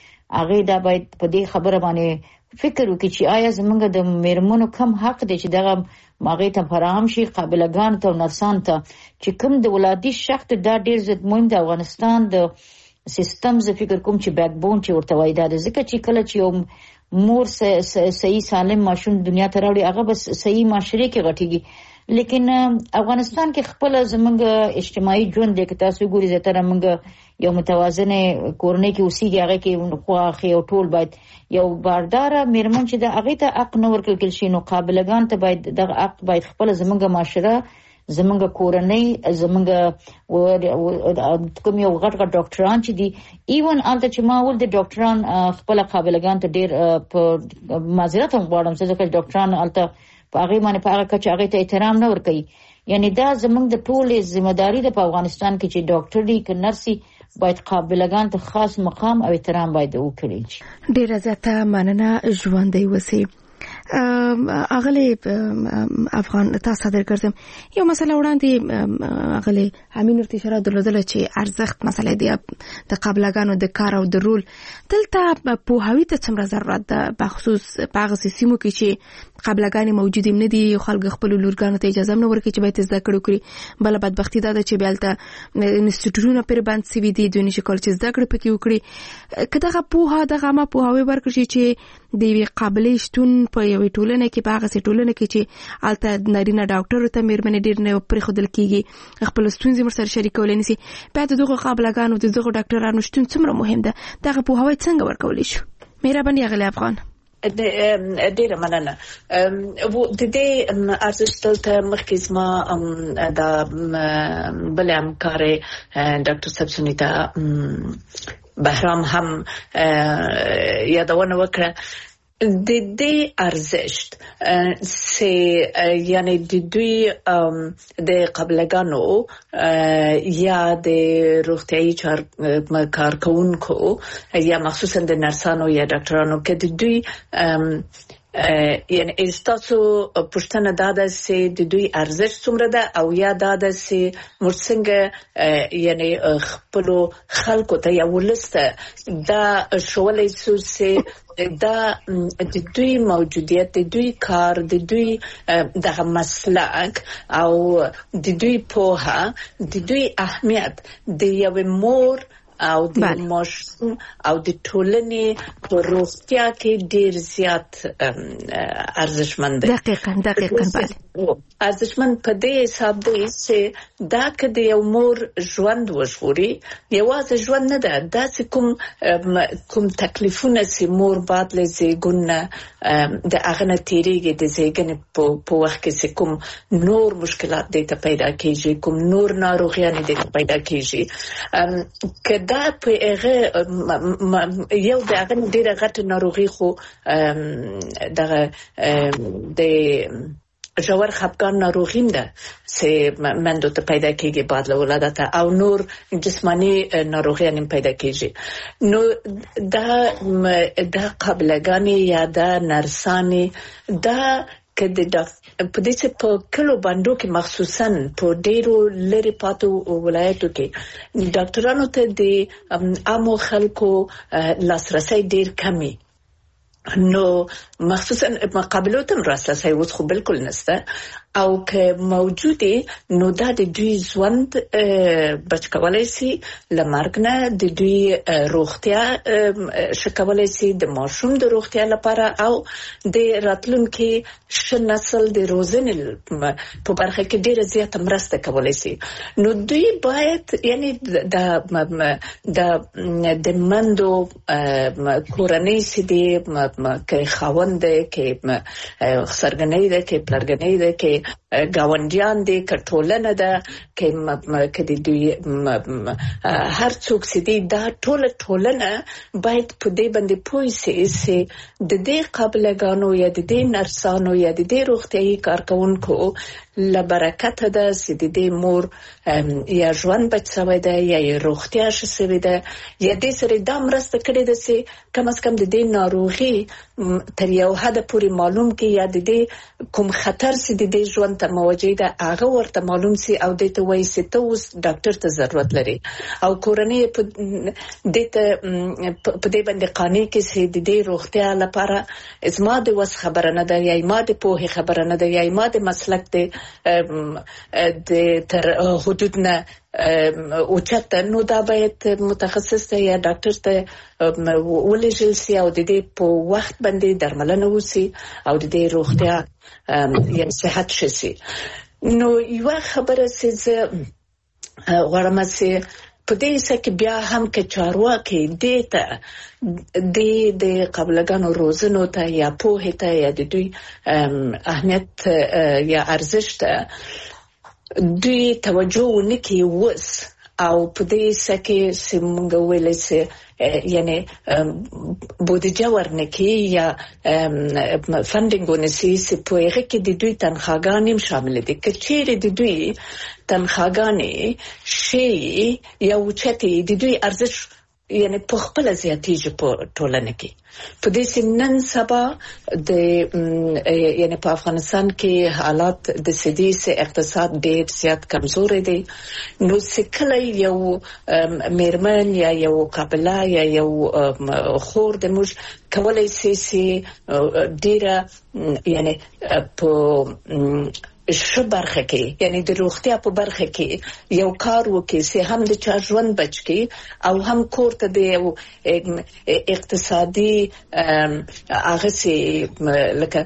په دې خبره باندې فکر وکړي چې آیا زمونږ د میرمنو کم حق دی چې دغه ماغه ته فراهم شي قابلګان ته او نرسان ته چې کوم د ولادي شخص دا ډیر زیات مهم د افغانستان د سیستم ز فکر کوم چې بیک بون چې ورته وای دا ځکه چې کله چې یو مور صحیح سالم ماشوم دنیا ته راوړي هغه بس صحیح معاشره کې غټيږي. لیکن افغانستان کې خپل زمونږ اجتماعي ژوند د تاسو ګوري زتره موږ یو متوازنه کورنۍ کې اوسېږي هغه کې خواخي او ټول باید یو باردار میرمن چې د هغه ته حق نور کول شي نو قابلګان ته باید د حق باید خپل زمونږ معاشره زمونږ کورنۍ زمونږ کوم یو غټ ډاکټران چې دي ایون الته چې ما ول د ډاکټران خپل قابلګان ته ډیر په معذرت هم غواړم چې ډاکټران الته په هغه باندې په هغه چې هغه ته احترام نه ورکوي. یعنی دا زمونږ د ټولې ذمہداري ده په افغانستان کې چې ډاکټر دی که نرسي باید قابلګان ته خاص مقام او احترام باید وکړي.
ډیر زیاته مننه ژوندۍ وسی. اغلی افغان تاسو درګرځم یو مسله وړاندې اغلی امین ورته اشاره درلودله چې ارزښت مسله دی د قابلګانو د کار او د رول دلته په هوی ته څومره ضرورت ده بخصوص په هغه سیمو کې چې قابلګانې موجود نه دي خلک خپل لورګانو ته اجازه نه ورکړي چې باید زده کړو کړي. بل بدبختی ده چې بیلته انسټیټیوټونه پر باندې سوي دي دونی شکل چې زده کړو پکې وکړي کداغه پوها دغه ما پوهاوی ورکړي چې د قابلیت شتون په یوې ټولنه کې په هغه ټولنه کې چې الته نارینه ډاکټر ته مېرمنې ډیر نه پرې خودل کیږي خپل ستونزې مرسته شریکول نسی په دغه قابلګانو د دغه ډاکټرانو شتون څومره مهم ده دغه پوهاوی څنګه ورکول شي. مهرباني غلی افغان
ډیره مننه. د دې ارزښت ته مخکې ما د بل همکار ډاکټر صاحب سنیتا بهرام هم یادونه وکړه د دې ارزښت یعنی د دوی د قابلګانو یا د روغتیايي کارکونکو یا مخصوصا د نرسانو یا ډاکټرانو کې د دوی یعنی استاسو پښتنه داده سي د دوی ارزښت څومره ده او یا داده سي مرڅنګ یعنی خپل خلکو ته یو لسته دا شولې سوسه دا د دوی موجودیت د دوی کار د دوی د مسلک او د دوی پوهه د دوی اهمیت د یو مور او د ماشوم او د ټولنې په روغتیا کې ډیر زیات ارزښتمند دی.
دقیقاً بله.
ارزشمن په دې حساب دی چې دا که د یو مور ژوند وژغوري یوازې ژوند نه ده داسې کوم تکلیفونه چې مور بعد له زیږون نه د هغه نه تېرېږي د زیږنې په وخت کې چې کوم نور مشکلات دې ته پیدا کېږي کوم نور ناروغیانې دې ته پیدا کېږي که دا په هغه یو د هغه ډېره غټه ناروغي خو دغه د ژور خپګان ناروغیم ده چې مندو ته پیدا کېږي بعد له ولادت او نور جسمانی ناروغیان پیدا کېږي نو دا قابلګانې یا دا نرسانې دا که د په دې چې په کلو باندې کې مخصوصا په ډېرو لري پاتو ولایتو کې ډاکټرانو ته د عامو خلکو لاسرسي ډېر کمی نو مخصوصا مقابلو ته راسلسي اوس خو بالکل نشته او که موجودي نو دا د دوی ژوند بچ کولای شي لمرګ نه د دوی روغتیا شکولای شي د ماشوم د روغتیا لپاره او د راتلونکي نسل د روزنې په برخه کې ډیره زیاته مرسته کولای شي نو دوی باید یعنی د مندو کورنۍ سي د کې خاوند کې سرګنۍ ده کې پلرګنۍ ده کې گاونډیان دي کټولنه ده کې د دوی هر څوک سي دا ټولنه باید په دې باندې پوي سي د دې قابلګانو یا د دې نرسانو یا د دې روغتيایي کارکونکو لبرکت ده چې د دې مور یا ژوند بچ شوی ده یا روغتیا شوی ده یا دې سره د مرسته کړې ده چې کم از کم د دې ناروغي تر یو حد پورې معلوم کې یا د دې کوم خطر چې د دې ژوند ته موجه ده هغه ورته معلوم سي او د ته وایي چې ته اوس ډاکټر ته ضرورت لري او کورنۍ په دې باندې قانې کې چې د دې روغتیا لپاره ازما د وس خبره نه ده یا ما د پوهې خبره نه ده یا ما د مسلک د تر حدود نه اوچته نو دا باید متخصص ته یا ډاکټر ته ولېږل سي او د دې په وخت باندې درملنه وسی او د دې روغتیا یا صحت شي نو یو خبره چې غواړم چې په دې سکه بیا هم کې چارواکي دیتا د قبلګانو روزنو ته یا پوهه ته یا د دوی اهمیت یا ارزښت دوی توجه ونکي وس او په دې سکه سیمونګ ویلې سي یعنی بودجه ورنکي یا فندینګ ونسي چې په هغه کې د دوی تنخواګانې شامل دي چې چیرې د دوی تنخواګانې شي یا وچتي د دوی ارزښت یعنی په خپل زیاتیږي په ټولنه کې په دې سنن سبا د یعنی په افغانستان کې حالات د سدي سه اقتصاد ډېر زیات کمزوري دي نو سکله یو میرمن یا یو قابله یا یو خور د موږ کولای سي ډیره یعنی په شو برخه کې یعنی د روغتیا په برخه کې یو کار وکړي چې هم د چا ژوند بچ کی او هم کور ته د اقتصادي هغه سي لکه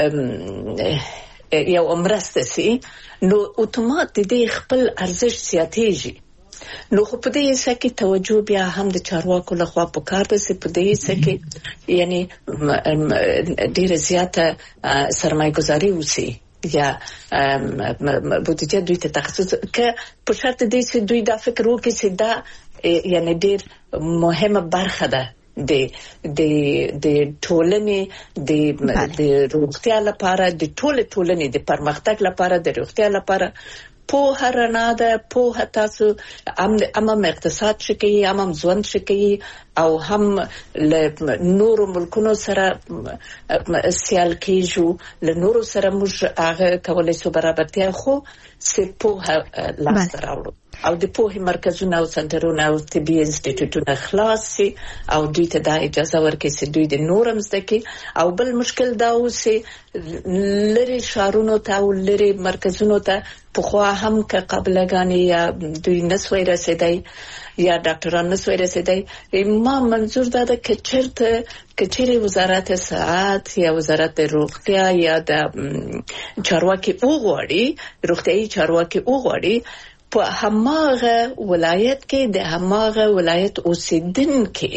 یو مرسته سي نو اتومات د خپل ارزښت زیاتېږي نو خو په دې سکه توجه بیا هم د چارواکو لخوا په کار ده چې په دې سکه یعنی ډیره زیاته سرمایه‌ګذاري وسی یا بودجه دوی ته تخصص که په شرط دی چې دوی دا فکر وکړي چې دا یعنی ډېر مهمه برخه ده د ټولنې د روغتیا لپاره د ټولنې د پرمختګ لپاره د روغتیا لپاره په هرنا ده په تاسو هم اقتصاد شکی هم ژوند شکی او هم نور ملکونو سره سیال کیجو له نور سره موږ هغه کولای شو برابرتیا خو سپوه لاس راوړو او د پوهې مرکزونه او سنټرونه او طبي انسټیټیوټونه خلاص سي او دوی ته دا اجازه ورکړي چې دوی د نورم زده کړي او بل مشکل دا و چې لری شارونو ته او لری مرکزونو ته په خو هم ک قبلګانی یا دوی نسوي رسیدای یا ډاکټران نسوي رسیدای ما منظور دا د کچيري وزارت صحت یا وزارت روغتیا یا د چارواکي اوغوړي روغتيایي چارواکي اوغوړي په هماغه ولایت کې د هماغه ولایت اوسیدونکو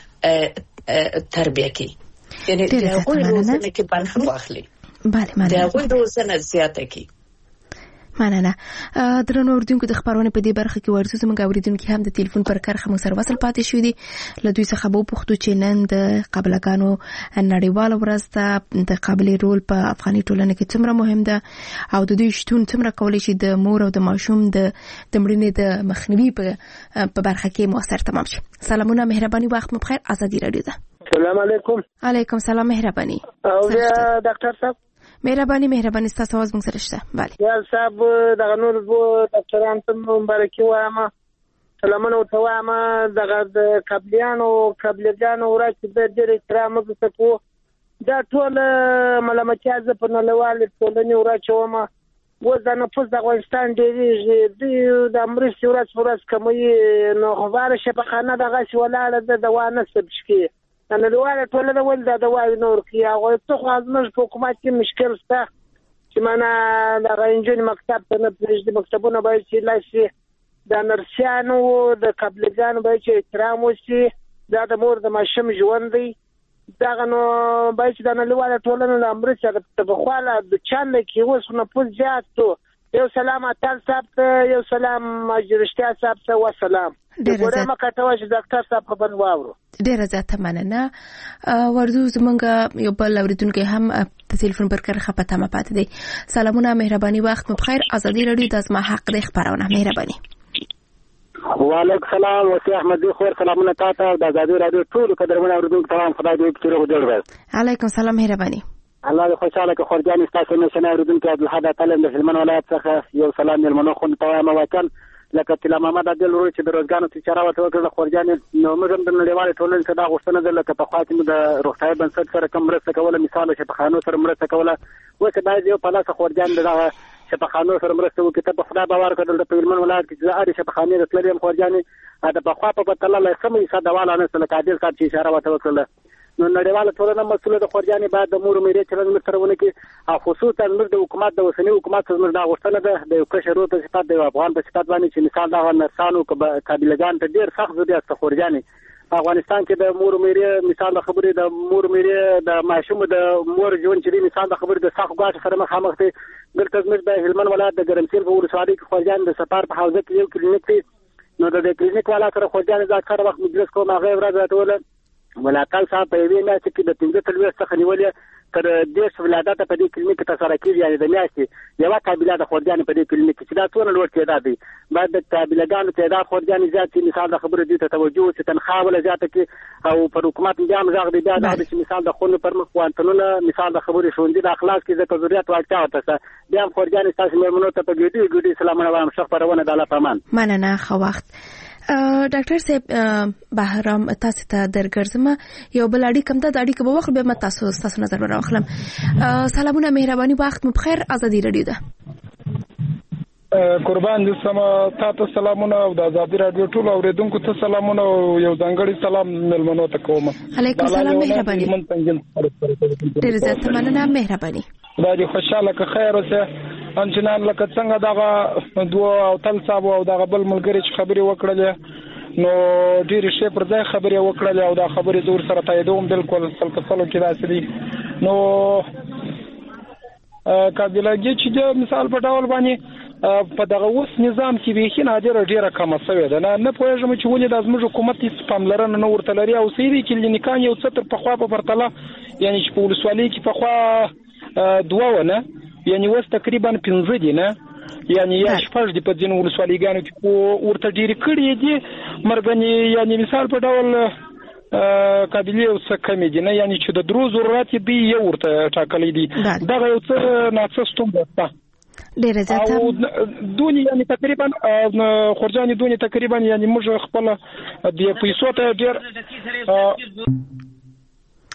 تربیه کوي یعنی د هغوی روزنه کې برخه واخلي
بله مننه
د هغوی روزنه زیاته کی
مننه درنو اوریدونکو د خبرونه په دې برخه کې ورته زموږ اوریدونکو هم د ټلیفون پر کرخه مو سره وصل پاتې شو دي له دوی څخه به پوښتنه چې نن د قبلګانو نړیواله ورځ د قابلیت رول په افغاني ټولنه کې څومره مهم ده او د دوی شتون څومره کولی شي د مور او د ماشوم د مړینې د مخنیوي په برخه کې موثر تمام شي. سلامونه مهرباني وخت مو بخیر. ازادي رادیو ده.
السلام علیکم.
علیکم سلام مهرباني.
او ډاکټر صاحب
مهرباني ستاسو आवाज موږ سره شته. بله
یا صاحب دغه نور ډاکټرانو ته مبارکي وایم سلامونه ورته وایم دغه د قبلګانو ورځ د ډېر احترام وکړو دا ټول ملامتیا زه په نړیوال ټولنې ورځ وم و د نفوس د افغانستان ډېریږي د مرستې ورځ کموي نو خبره شفاخانه دغه ولاړه د دوا نسب شي نړیواله ټولنه ول د دوا نور کې هغه څه خو ازمش په حکومت کې مشکل شته چې معنا د رنجون مکتب ته نه پرېږدي مکتبونه باید چې لاسي د نرسانو د قبلګانو باید چې احترام وشي دا د مور د ماشوم ژوند دی دغه نو باید چې د نړیواله ټولنه د امریکا د بخواله د چاند کې اوس نفوس زیات شو. یو سلام اتل صاحب ته یو سلام ماجرشتیا صاحب ته وسلام ډېر مکتوه چې ډاکټر صاحب خبر واورو.
ډېر زیات مننه. ورته زمونږ یو بل اوریدونکو هم په ټلیفون پر کرخه پته ما پاتې دي. سلامونه مهرباني وخت مو بخیر. ازادي رادیو د ما حق د خبرونه مهرباني.
وعلیکم سلام وسی احمد خور سلامونه تاسو د ازادي رادیو ټول قدرمن اوریدونکو تمام خدای دې چې روغ جوړ وي.
علیکم سلام مهرباني.
الله دې خوشاله کې خورجان تاسو نه شنه اوریدونکو عبدالحد تعلم د هلمند ولایت څخه یو سلام ملمنو خو ته ما وکړ لکه تل محمد عادل ورو چې د روزګانو تجارت وکړه خورجان نو موږ هم د نړیوال ټولنې څخه دا غوښتنه ده لکه په خاطر د روغتیا بنسټ سره کوم مرسته کوله مثال چې په خانو سره مرسته کوله وکړه دا یو په لاس خورجان دغه چې په خانو سره مرسته وکړي ته په خدای باور کړل د هلمند ولایت کې چې اړ چې په خانې د تلریم خورجان دا په خوا په تل له سمې ساده والا نه سره عادل صاحب چې اشاره وکړه نو نړیواله ټولنه مسؤله د خورجانې بعد د مور مېرې چلند مترونه کې او خصوصا موږ د حکومت د وسنی حکومت څخه دا غوښتنه ده د یو کشرو په صفات د افغان په صفات باندې چې مثال دا نرسانو قابلګان ته ډیر سخت ضرورت ته خورجانې افغانستان کې د مور مېرې مثال د خبرې د مور مېرې د ماشوم د مور ژوند چې مثال د خبرې د سخت غاټ سره مخامخ دي دلته موږ د هلمند ولایت د ګرمسیر په ولسوالۍ کې خورجان د سفار په حوزه کې یو کلینیک دی نو د کلینیک والا سره خورجان د کار وخت مجلس کوم هغه ورځ راټول ولاتل صاحب په یوې میاشتې کې د 15 تلويست څخه نیولې تر 10 ولادت په دې کلینیک ته سره کېږي یعنی د میاشتې یو قابلیت د خورجان په دې کلینیک کې دا ټول لوړ تعداد دی بعد د قابلیتانو تعداد خورجان زیات دي مثال د خبرو دي ته توجه چې تنخواه ولا زیاته کې او پر حکومت بیا مزاغ دی بیا د مثال د خونو پر مخ وانتونه مثال د خبرو شوندې د اخلاص کې د ضرورت واقعا وته بیا خورجان تاسو مېرمنو ته په ګډي سلامونه وایم شخ پرونه د الله پامان
مننه خو وخت ډاکټر صاحب بهرام تاسو ته درګرځم یو بل اړیکه کوم د اړیکه په وخت به تاسو نظر راوخلم. سلامونه مهرباني وخت مو بخیر. ازادي رادیو ده.
قربان دې سم تاسو سلامونه او د ازادي رادیو ټول اوریدونکو ته سلامونه او یو ځانګړي سلام ملمنو ته کوم.
علیکم سلام مهرباني. ډېر زیات مننه مهرباني.
دا دې خوشاله که خیر اوسه انجنان لکه څنګه دغه دوه او تل صاحب او دغه بل ملګری چې خبرې وکړلې نو ډېر شي پر ځای خبرې وکړلې او دا خبرې زور سره تاییدوم بالکل سلکسلو کې داسې دي نو قابلیت چې د مثال په ډول باندې په دغه اوس نظام کې به نادره ډیره کم شوې ده نه پوهېږم چې ولې د زموږ حکومت هیڅ پاملرنه نه ورته لري او سیدي کلینیکان یو څه تر پخوا په پرتله یعنی چې په ولسوالۍ کې پخوا دوه ونه یعنی وس تقریبا 15 دي نه یعنی یا شپږ دي په ځینو ولسوالیګانو کې ورته ډېری کړي دي مرګنی یعنی مثال په ډول قابلیت او څه کمی دي نه یعنی چې د درو ضرورت دی یو ورته ټاکلې دي دا یو څه ناڅه ستومبه ده
ډېر زیات
او دونی یعنی تقریبا خورجاني دونی تقریبا یعنی موږ خپل د پیسو ته ډېر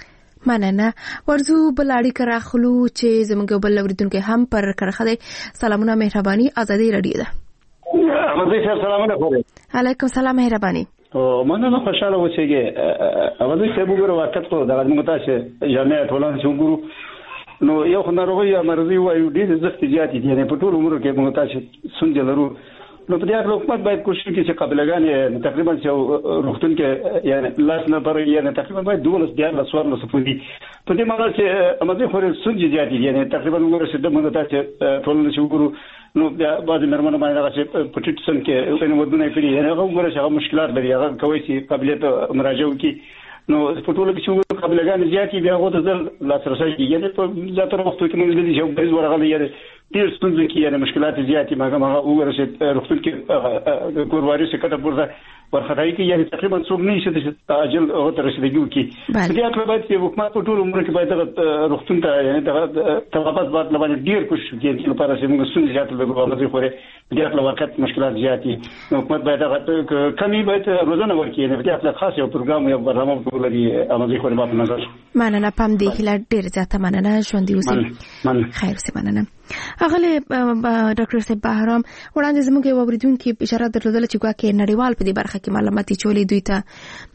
مننه. ورزو بل اړیکه راخلو چې زموږ بل اوریدونکو هم پر کرخه دی. سلامونه مهرباني ازادي رادیو ده.
مزه سلامونه کوم.
علیکم سلام مهرباني.
او مننه خوشاله اوسئ. اوازې ته وګورئ وخت ته د موږ تاسو جامعه ټولنه وګورو نو یو خناروي یا مرضی وایو ډیر زخت زیات دي نه په ټول عمر کې موږ تاسو سنجل لرو نو په دې اړه حکومت باید کوشش وکړي چې قبلګان تقریبا چې روغتون کې یعنی لاس نه پر یعنی تقریبا باید 12 دیار لسوار نو سپوږی په دې معنی چې امازه خوري سنجي زیات دي یعنی تقریبا موږ سره موږ تاسو ټولنه وګورو نو بعض مرمنه باندې راځي په ټیټسن کې په ودونه پیری یعنی هغه وګوره چې هغه مشکلات لري هغه کوي چې قابلیت مراجعه وکړي نو په ټولو کې چې قابلګان زیات دي هغه د لاسرسي یعنی په ځاتره وخت کې موږ دې چې په ورغلي یعنی ډیر ستونزې کې یعنی مشکلات زیات دي هغه وګوره چې روغتون کې کورواریو څخه کټه پورته ورخدای کې یعنی تقریبا څوک نه شي چې اجل او تر رسیدګي وکړي دې اړه باید چې حکومت په ټول عمر کې باید روغتون ته یعنی طلبات باید لبانه ډیر کوشش وکړي چې لپاره چې موږ ستونزې زیات لرو هغه خوري دې اړه وخت مشکلات زیات دي حکومت باید کمی باید روزانه ورکړي یعنی دې اړه خاص یو پروګرام یو برنامه ولري امازي خوري په نظر
مننه پم دې هله ډیر زیاته مننه ژوندۍ اوسئ. خیر سي مننه. اغله ډاکټر صاحب بهرام وړاندې زموږ یو اوریدونکو اشاره درلودله چې ګواکې نړیوال په دې برخه کې معلوماتي چولې دوی ته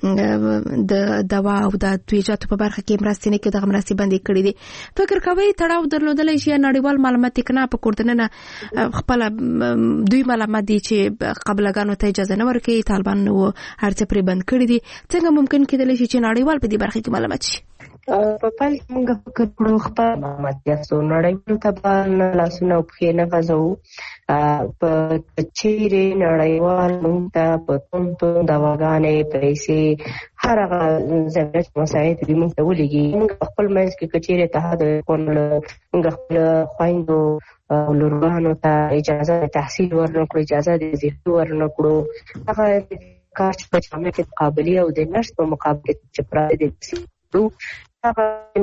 د دوا او د تویجاتو په برخه کې مرستې نه کې د مرستې باندې کړې دي. فکر کوي تړاو درلودل شي نړیوال معلوماتي کنا په کوردنه خپل دوی معلومات دي چې قبلګانو ته اجازه نه ورکړي طالبان نو هرڅه پرې بند کړی دي. څنګه ممکن کېدلی شي چې نړیوال په دې برخه کې معلومات شي؟
په پال موږ فکر کړو خپل معلومات یاسو نړیوال تبان لاسونه په نه غزو په چیرې نړیوال موږ ته په توندو دواګانې پیسې هر هغه ضرورت مساعد دې موږ ته ولګي موږ خپل مېز کې کچېره اتحاد کول موږ خپل خويندو لورګانو ته اجازه تحصیل ورنکړو اجازه دې زیاتو ورنکړو هغه کار چې په جامعه کې قابلیت او د نرس په مقابله چې پرې دي هغه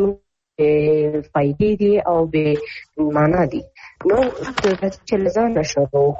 فائدې دي او به معنا دي نو چې لزان نشو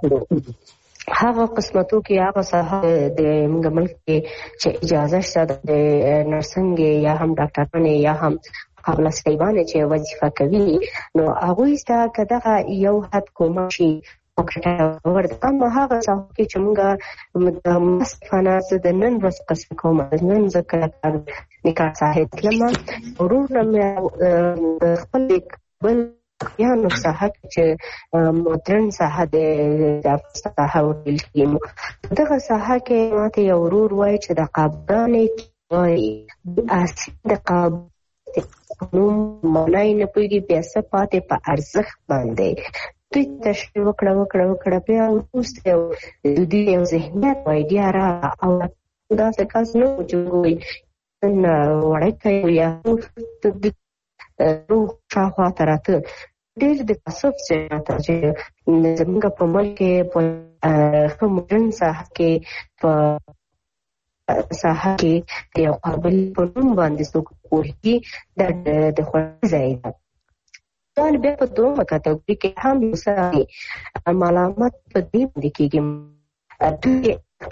هغه قسمتو کې هغه ساحه د موږ ملک کې چې اجازه شته د نرسنګ یا هم ډاکټرانه یا هم قابل سیبانه چې وظیفه کوي نو هغه ستا کداغه یو حد کوم شي ورته اما هغه څه چې موږ مستفانه د نن ورځ قصه کوم نن ذکر نکاح صاحب لما ورور نه خپل بل یا نو صحه چې مدرن صحه د صحه ورل کېمو دغه صحه کې ماته یو ورور وای چې د قابلانې وای اسید د قاب نو مونای نه پويږي پیسې پاتې په ارزښت باندې دوی تشریح وکړه په اوسه د دې یو ذهنیت وایډیا را او دا څه کاس نو جوړوي نن وړه کوي یا د روح شاوخوا تراته ډېر د تاسف څخه چې زموږ په ملک کې په کومن ساحه کې په ساحه کې د قابل په نوم باندې څوک کوي د خوځ ځای دا به په دوه کټګوري کې هم وسایي معلومات په دې باندې کېږي دوی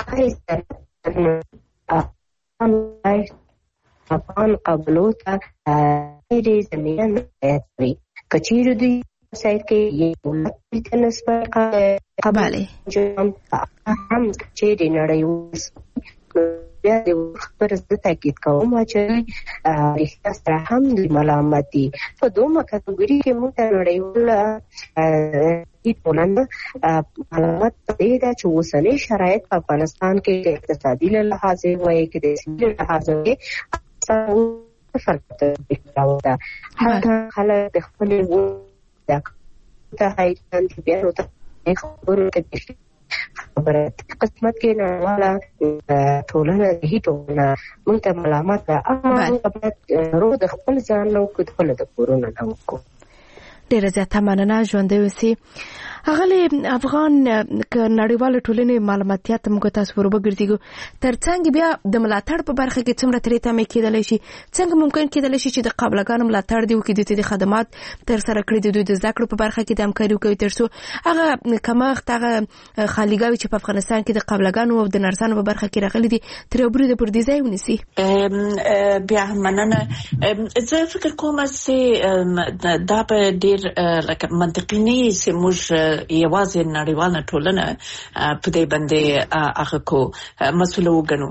افغان قبلوتا دې زمينه نه کچیر دوی سایت کې یې ولایت نسبت قباله هم چې د نړیوال بیا د خبر زده تاکید کوم چې رښتیا سره هم د ملامتي په دوه کټګوري کې موږ نړیوال ټولنه معلومات دې دا چې اوسنۍ شرایط په افغانستان کې د اقتصادي لحاظ وایي کې د سیاسي لحاظ کې فرق راوړا هغه خلک د خپل د حیران دي بیا ورته خبرو ته خبره قسمت کې نه والا ټولنه هي ټولنه موږ ته معلومات اما موږ په ورو د خپل ځان نو خپل د کورونه نو کو
ډیره زیاته مننه ژوندۍ اوسئ. اغلی افغان ک نړیواله ټولنې معلوماتیات موږ تاسو وربګرځيګو ترڅنګ بیا د ملاتړ په برخه کې څومره ترې تمه کېدلی شي، څنګه ممکن کېدلی شي چې د قابلګانو ملاتړ دی وکړي د خدمات تر سره کړي د دوی د زده کړو په برخه کې د همکاري وکړي ترڅو هغه کمښت هغه خالیګاوي چې په افغانستان کې د قابلګانو او د نرسانو په برخه کې راغلي دي تر یو بریده پر دې ځای ونیسي.
بیا مننه. زه فکر کوم چې دا په ډیر لکه منطقي نه چې موږ یوازې نړیواله ټولنه په دې باندې هغه کو مسؤل وګڼو.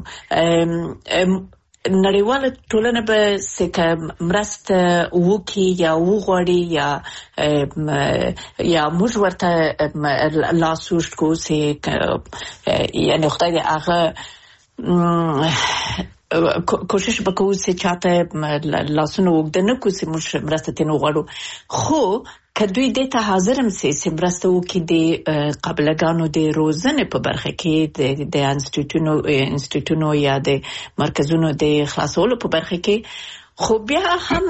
نړیواله ټولنه به څنګه مرسته وکړي یا وغواړي یا موږ ورته لاس وشکو چې یعنی خدای دې هغه کوشش وکړو چې چاته لاسونه وګد نه کو چې موږ مرسته تنو غواړو، خو کدوې د ته حاضرم چې مرسته وکړي د قابلګانو د روزنې په برخه کې د انسټیټیوټونو یا د مرکزونو د خلاصولو په برخه کې. خو بیا هم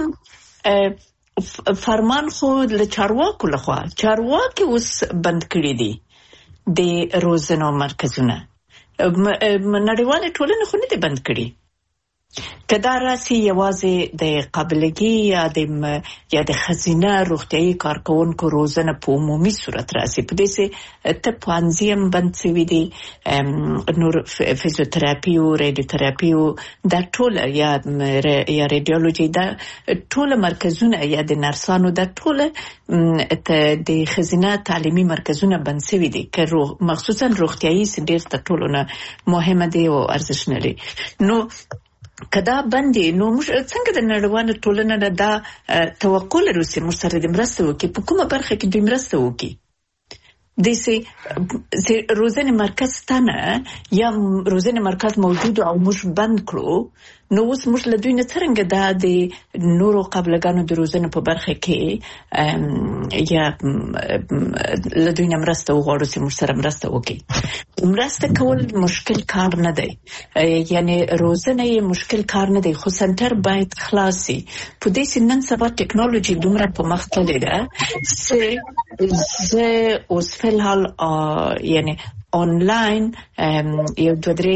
فرمان خو له چارواکو لخوا اوس بند کړی دي د روزنو مرکزونه. نړیواله ټولنه خو نه دي بند کړی. کدا راسي یوازې د قابلګي یا د خزینه روغتيایي کارکونکو روزنه په عمومي صورت راسي په دې سه ته پانزیم بند سوي دي نور فزیوتراپي او ریډیوتراپي دا ټول یا ریډیولوژي دا ټول مرکزونه یا د نرسانو دا ټول د خزینه تعلیمي مرکزونه بند سوي دي که مخصوصا روغتيایي ډېر ټولونه مهمه دي او ارزښت لري. نو کدا باندې نو موږ څنګه د نړیواله ټولنه دا توقع لرو چې موږ سره د مرسته وکړي په کومه برخه کې دوی مرسته وکړي. د سي روزنه مرکز تنه یا روزنه مرکز موجود او موږ بند کړو، نو اوس موږ له دوی نه څنګه د نورو قابلګانو د روزنه په برخه کې یا له دوی نه مرسته وغواړو چې موږ سره مرسته وکړي. مرسته کول مشکل کار نه دی، یعنی روزنه یې مشکل کار نه دی، خو سنټر باید خلاصي. په دې سي نن سبا ټیکنالوژي دومره په مخ تللې ده چې زه اوس فلحال یعنی آنلاین یو دوه درې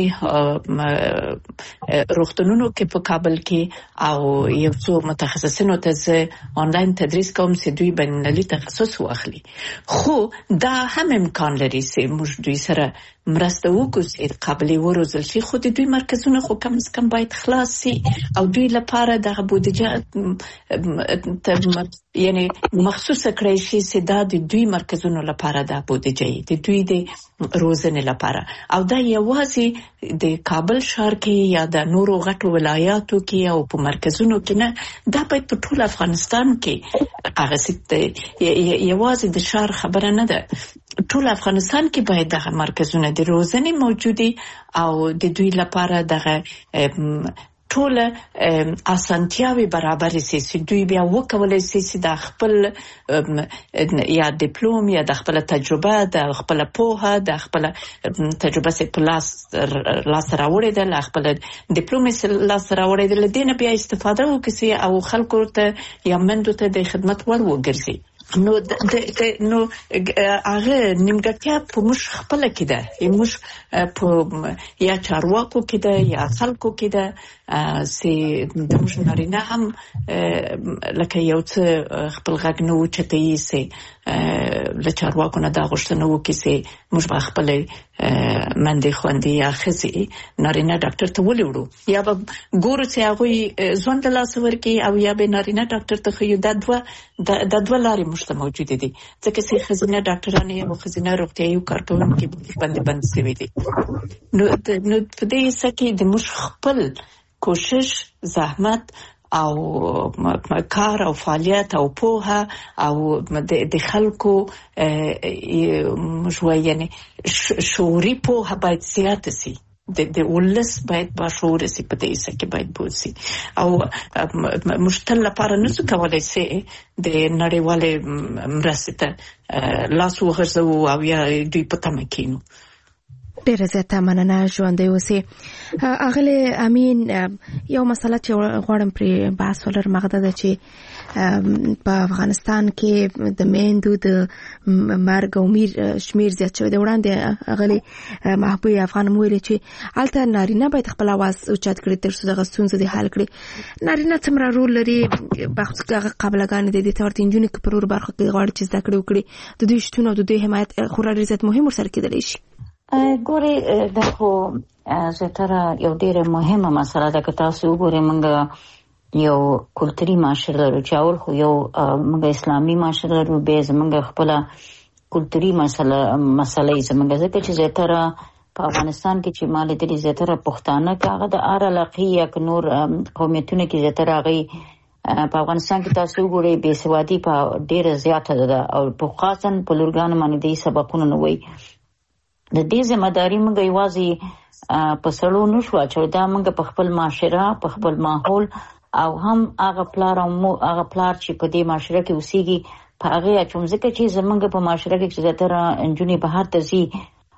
روغتونونو کې په کابل کې او یو څو متخصصینو ته زه آنلاین تدریس کوم چې دوی بین‌المللي تخصص واخلي. خو دا هم امکان لري چې موږ دوی سره مرسته وکړو چې قابلیت وروزل شي، خو د دوی مرکزونه خو کم از کم باید خلاص شي او دوی لپاره دغه بودجه یعنی مخصوصه کړی شي چې دا د دوی مرکزونو لپاره دا بودجه د دوی د روزنې لپاره، او دا یوازې د کابل ښار کې یا د نورو غټو ولایاتو کې او په مرکزونو کې نه، دا باید په ټول افغانستان کې هغه یوازې د ښار خبره نه ده، ټول افغانستان کې باید دغه مرکزونه د روزنې موجودي او د دوی لپاره دغه ټول اسانتیاوي برابر سي چې دوی بیا وکولای شي چې د خپل یا ډیپلوم یا د خپل تجربه د خپل پوهه د خپل تجربه سي پلاس راوړي د خپل ډیپلوم سي لاس راوړي د دې نه بیا استفاده وکړي او خلکو ته یا مندو ته د خدمت ور وګرځي. نو هغه نیمګړتیا په موږ خپل کې ده، موږ په یا چارواکو کې ده یا خلکو کې ده چې د موږ نارینه هم لکه یو څه خپل غږ نه اوچتوي چې له چارواکو نه دا غوښتنه وکړي چې موږ به خپل مندې خوندې یا ښځې نارینه ډاکټر ته ولیوړو، یا به ګورو چې هغوی ژوند له لاسه ورکړي او یا به نارینه ډاکټر ته ښیو. دا دوه لارې موږ ته موجودې دي، ځکه چې ښځینه ډاکټران یا ښځینه روغتیایي کارکوونکي باندې بند شوي دي. نو په دې حصه کې د موږ خپل کوشش، زحمت او کار او فعالیت او پوهه او د خلکو یعنی شعوري پوهه باید زیاته سي، د ولس باید با شعور سي، په دې حصه کې باید بوسي او مشتل لپاره نسو کولای سي د نړیوالې مرستې ته لاس وغځو او یا دوی په تمه کینو.
ډیره زیاته مننه ژوندۍ اوسئ. اغلی امین، یو مسله چې غواړم پرې بحث ولرم هغه ده چې په افغانستان کې د میندو د مرګ او میر شمیر زیات شوی دی. وړاندې غلي محبوب افغان مویل چې الته نارینه باید خپل आवाज اوچت کړي تر څو د ستونزې د حل کړي. نارینه څومره رول لري بخښه قبلګان د دې تورت انجونی کې پرور برخه کې غواړي چې زده کړې وکړي د دوی شتون او د دوی حمایت خورا ډیر مهم ورسره کېدلی شي.
ګوري دا خو زتره یو ډیره مهمه مسله ده. که تاسو وګورئ موږ یو کلتوري معاشره لرو چې اول خو یو موږ اسلامي معاشره لرو، بیا زموږ خپله کلتوري مسله زموږ ځکه چې زیاتره په افغانستان کې چې ما لیدلي زیاتره پښتانه که هغه د هر علاقې یا که نور قومیتونه کې زیاتره هغوی په افغانستان کې تاسو وګورئ بېسوادي په ډیره زیاته ده او په خاصا په لورګانو باندې د سبقونه نه وایي. د دې ذمہداري موږ یوازې په سړو نشو اچولی، دا موږ په خپل معاشره په خپل ماحول او هم هغه پلار چې په دې معاشره کې اوسېږي په هغې اچوم. ځکه چې زموږ په معاشره کې چې زیاتره نجونې بهر ته ځي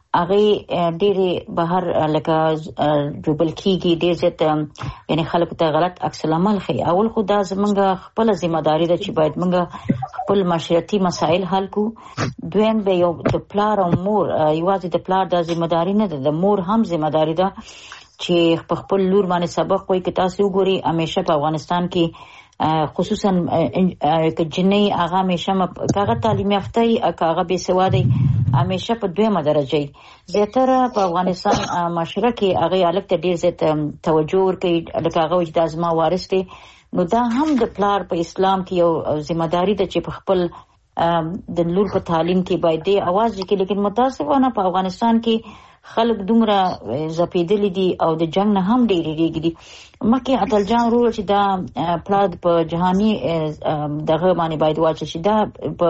هغې ډېرې بهر لکه جوبل کېږي، ډېر زیات یعنې خلکو ته غلط عکس العمل ښیي. اول خو دا زموږ خپله ذمہداري ده چې باید موږ خپل معاشرتي مسایل حل کړو. دویم به یو د پلار او مور، یوازې د پلار دا ذمہداري نه ده، د مور هم ذمہداري ده چې په خپل لور باندې سبق وایي. که تاسو وګورئ همیشه په افغانستان کې خصوصا که جنۍ هغه همیشه که هغه تعلیم یافته وي که هغه بېسواده همیشه په دویمه درجه وي. زیاتره په افغانستان معاشره کې هغې هلک ته ډېر زیات توجه ورکوي، لکه هغه وایي چې دا زما وارث دی. نو دا هم د پلار په اسلام کې یو ذمہداري ده چې په خپل د لور په تعلیم کې باید دی आवाज وکړي. لیکن متاسفانه په افغانستان کې خلک دومره زپېدلي دي او د جنگ نه هم ډېرې ریږدي. مخکې عدل جان وروړه چې دا پلار په جهاني دغه باندې باید واچي چې دا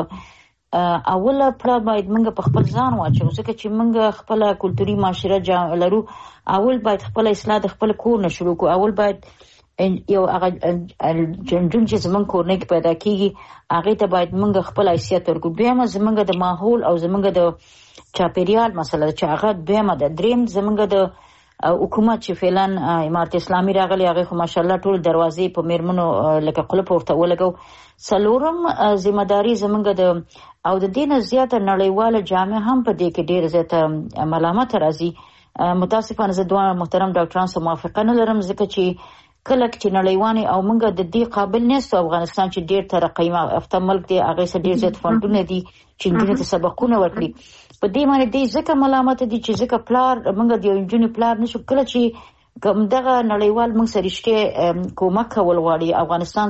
په اوله پلار باید موږ په خپل ځان واچو، ځکه چې موږ خپله کلتوري معاشره لرو. اول باید خپله اصلاح د خپل کور نه شروع کړو. اول باید یو هغه جنجون چې زموږ کورنۍ کې پیدا کېږي هغې ته باید موږ خپل حیثیت ورکړو. دویمه زموږ د ماحول او زموږ د چاپېریال مسله ده چې هغه دویمه ده. دریم زموږ د حکومت چې فعلا امارت اسلامي راغلی هغې خو ماشاءالله ټول دروازې په میرمنو لکه قلف ورته ولګو. څلورم ذمہداري زموږ د او د دې نه زیاته نړیواله جامعه هم په دې کې ډېر زیاته ملامته راځي. متاسفانه زه دوه محترم ډاکټران سره موافقه نه لرم، ځکه چې کله چې نړیوانې او موږ د دې قابل نهستو. افغانستان چې ډېر ترقی یافته ملک دی هغې سره ډېر زیات فنډونه دي چې نجونې ته سبقونه ورکړي. په دې باندې دی ځکه ملامته دي چې ځکه پلار موږ د یو نجونې پلار نشو. کله چې دغه نړیوال موږ سره رښتیا کومک کول غواړي، افغانستان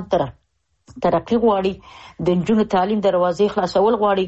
ترقي غواړي، د نجونو تعلیم دروازې خلاصول غواړي،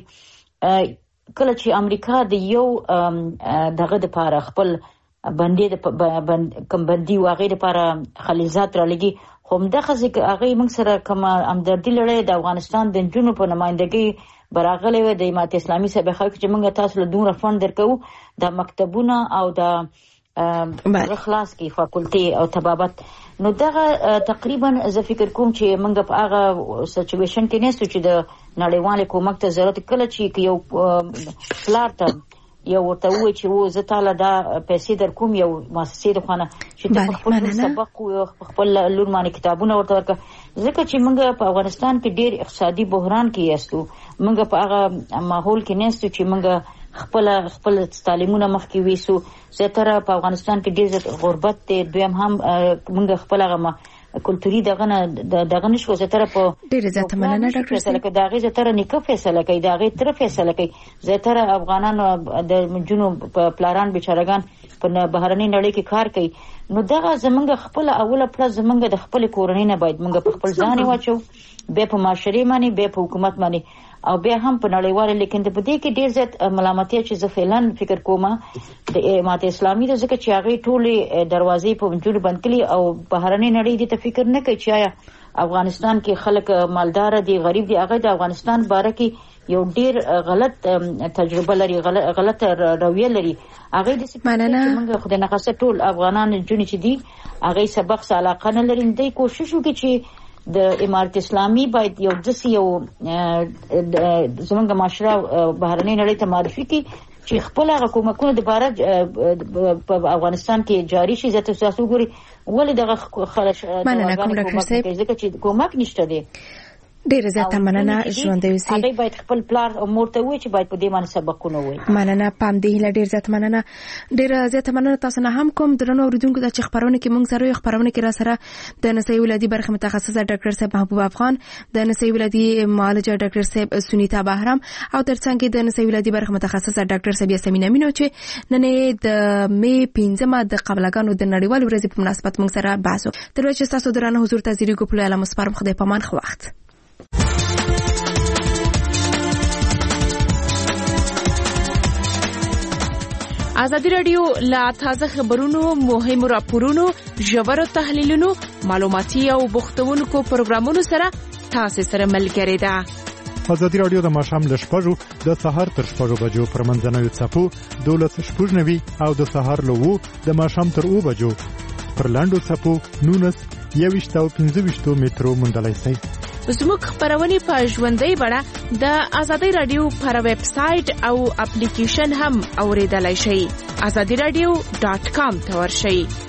کله چې امریکا د یو دغه دپاره خپل بندي کوم بندي و هغې دپاره خلیلزاد رالګي، خو همدغسې هغې موږ سره کومه همدردي لري د افغانستان د نجونو په نمایندګۍ براغلی وی د امارت اسلامي صاحب خلک چې موږ تاسو له دومره فنډ درکوو د مکتبونه او د خلاص کې فاکولټي او طبابت. نو دغه تقریبا زه فکر کوم چې موږ په هغه سچویشن کې نه ستو چې د نړیوالې کومک ته ضرورت. کله چې یو پلار ته یو ورته ووایي چې و زه تاله دا پیسې در کوم یو مؤسسې د خوا نه چې ته په خپل سبق په خپل لور باندې کتابونه ورته ورکړه. ځکه چې موږ په افغانستان کې ډېر اقتصادي بحران کې یاستو، موږ په هغه ماحول کې نه ستو چې موږ خپل تعلیمونه مخکې ویسو. زیاتره په افغانستان کې ډېر زیات غربت دی. دویم هم موږ خپل هغه کلتوري دغه نشو زیاتره په
ډېر زیاته مننه ډاکټر
صاحب د هغې زیاتره نیکه فیصله کوي، د هغې تره فیصله کوي. زیاتره افغانانو د نجونو پلاران بیچارهګان په بهرنۍ نړۍ کې کار کوي. نو دغه زموږ خپله اوله پلس زموږ د خپلې کورنۍ نه باید موږ په خپل ځان واچو، بیا په معاشرې باندې، بیا په حکومت باندې او بیا هم په نړیواله. لیکن په دې کې ډېر زیات ملامتیا چې زه فعلا فکر کوم د امارت اسلامي ده، ځکه چې هغې ټولې دروازې په نجونو بند کړي او بهرنۍ نړۍ دې ته فکر نه کوي چې آیا افغانستان کې خلک مالداره دي غریب دي. هغه د افغانستان باره کې یو ډېر غلط تجربه لري، غلط رویه لري. هغې داسې چې موږ خدای نخواسته ټول افغانان نجونې چې دي هغې سبق څه علاقه نه لري. دی کوشش وکړي چې د امارت اسلامي باید یو داسې یو زموږ معاشره بهرنۍ نړۍ ته معرفي کړي چې خپل هغه کومکونه دوباره په افغانستان کې جاري شي. زه تاسو وګورئ ولې دغه
مننه کوم ډاکټر صاحب،
ځکه چې کومک نشته دی.
ډیره زیاته مننه ژوندۍ اوسئ.
هغه باید خپل پلار او مور ته وایي چې باید په دې باندې سبقونه وایي.
مننه پام دی له ډیر زیاته مننه. ډیره زیاته مننه تاسو نه هم کوم درنو اوریدونکو د خبرونه کې مونږ سره خبرونه کې را سره د نسایي ولادي برخه متخصص ډاکټر صاحب محبوب افغان، د نسایي ولادي معالجه ډاکټر صاحب سنیتا بهرام او ترڅنګ د نسایي ولادي برخه متخصص ډاکټر صاحب یاسمین امینو چې نن د می 15 د قبلګانو د نړیوال ورځې په مناسبت مونږ سره بحث وکړ. تر اوسه تاسو درنه حضور ته زیری ګپلو اعلی مسپارم خدای پامان خو وخت.
ازادي رادیو لا تازه خبرونو، مهمو راپورونو، ژورو تحلیلونو، معلوماتي او بوختونکو پروګرامونو سره تاسو سره ملګری ده.
ازادي رادیو د ماښام ل 6 د سهار تر 6 بجو پر منځنوي څپو 12:90 او د سهار له 2 د ماښام تر 2 بجو پر لاندو څپو 19 او 25 مترو مندلای شي.
زموږ خبرونه په ژوندۍ بڼه د ازادي رادیو پر ویب سټ او اپلیکیشن هم اوریدلای شئ. azadiradio.com ته ورشئ.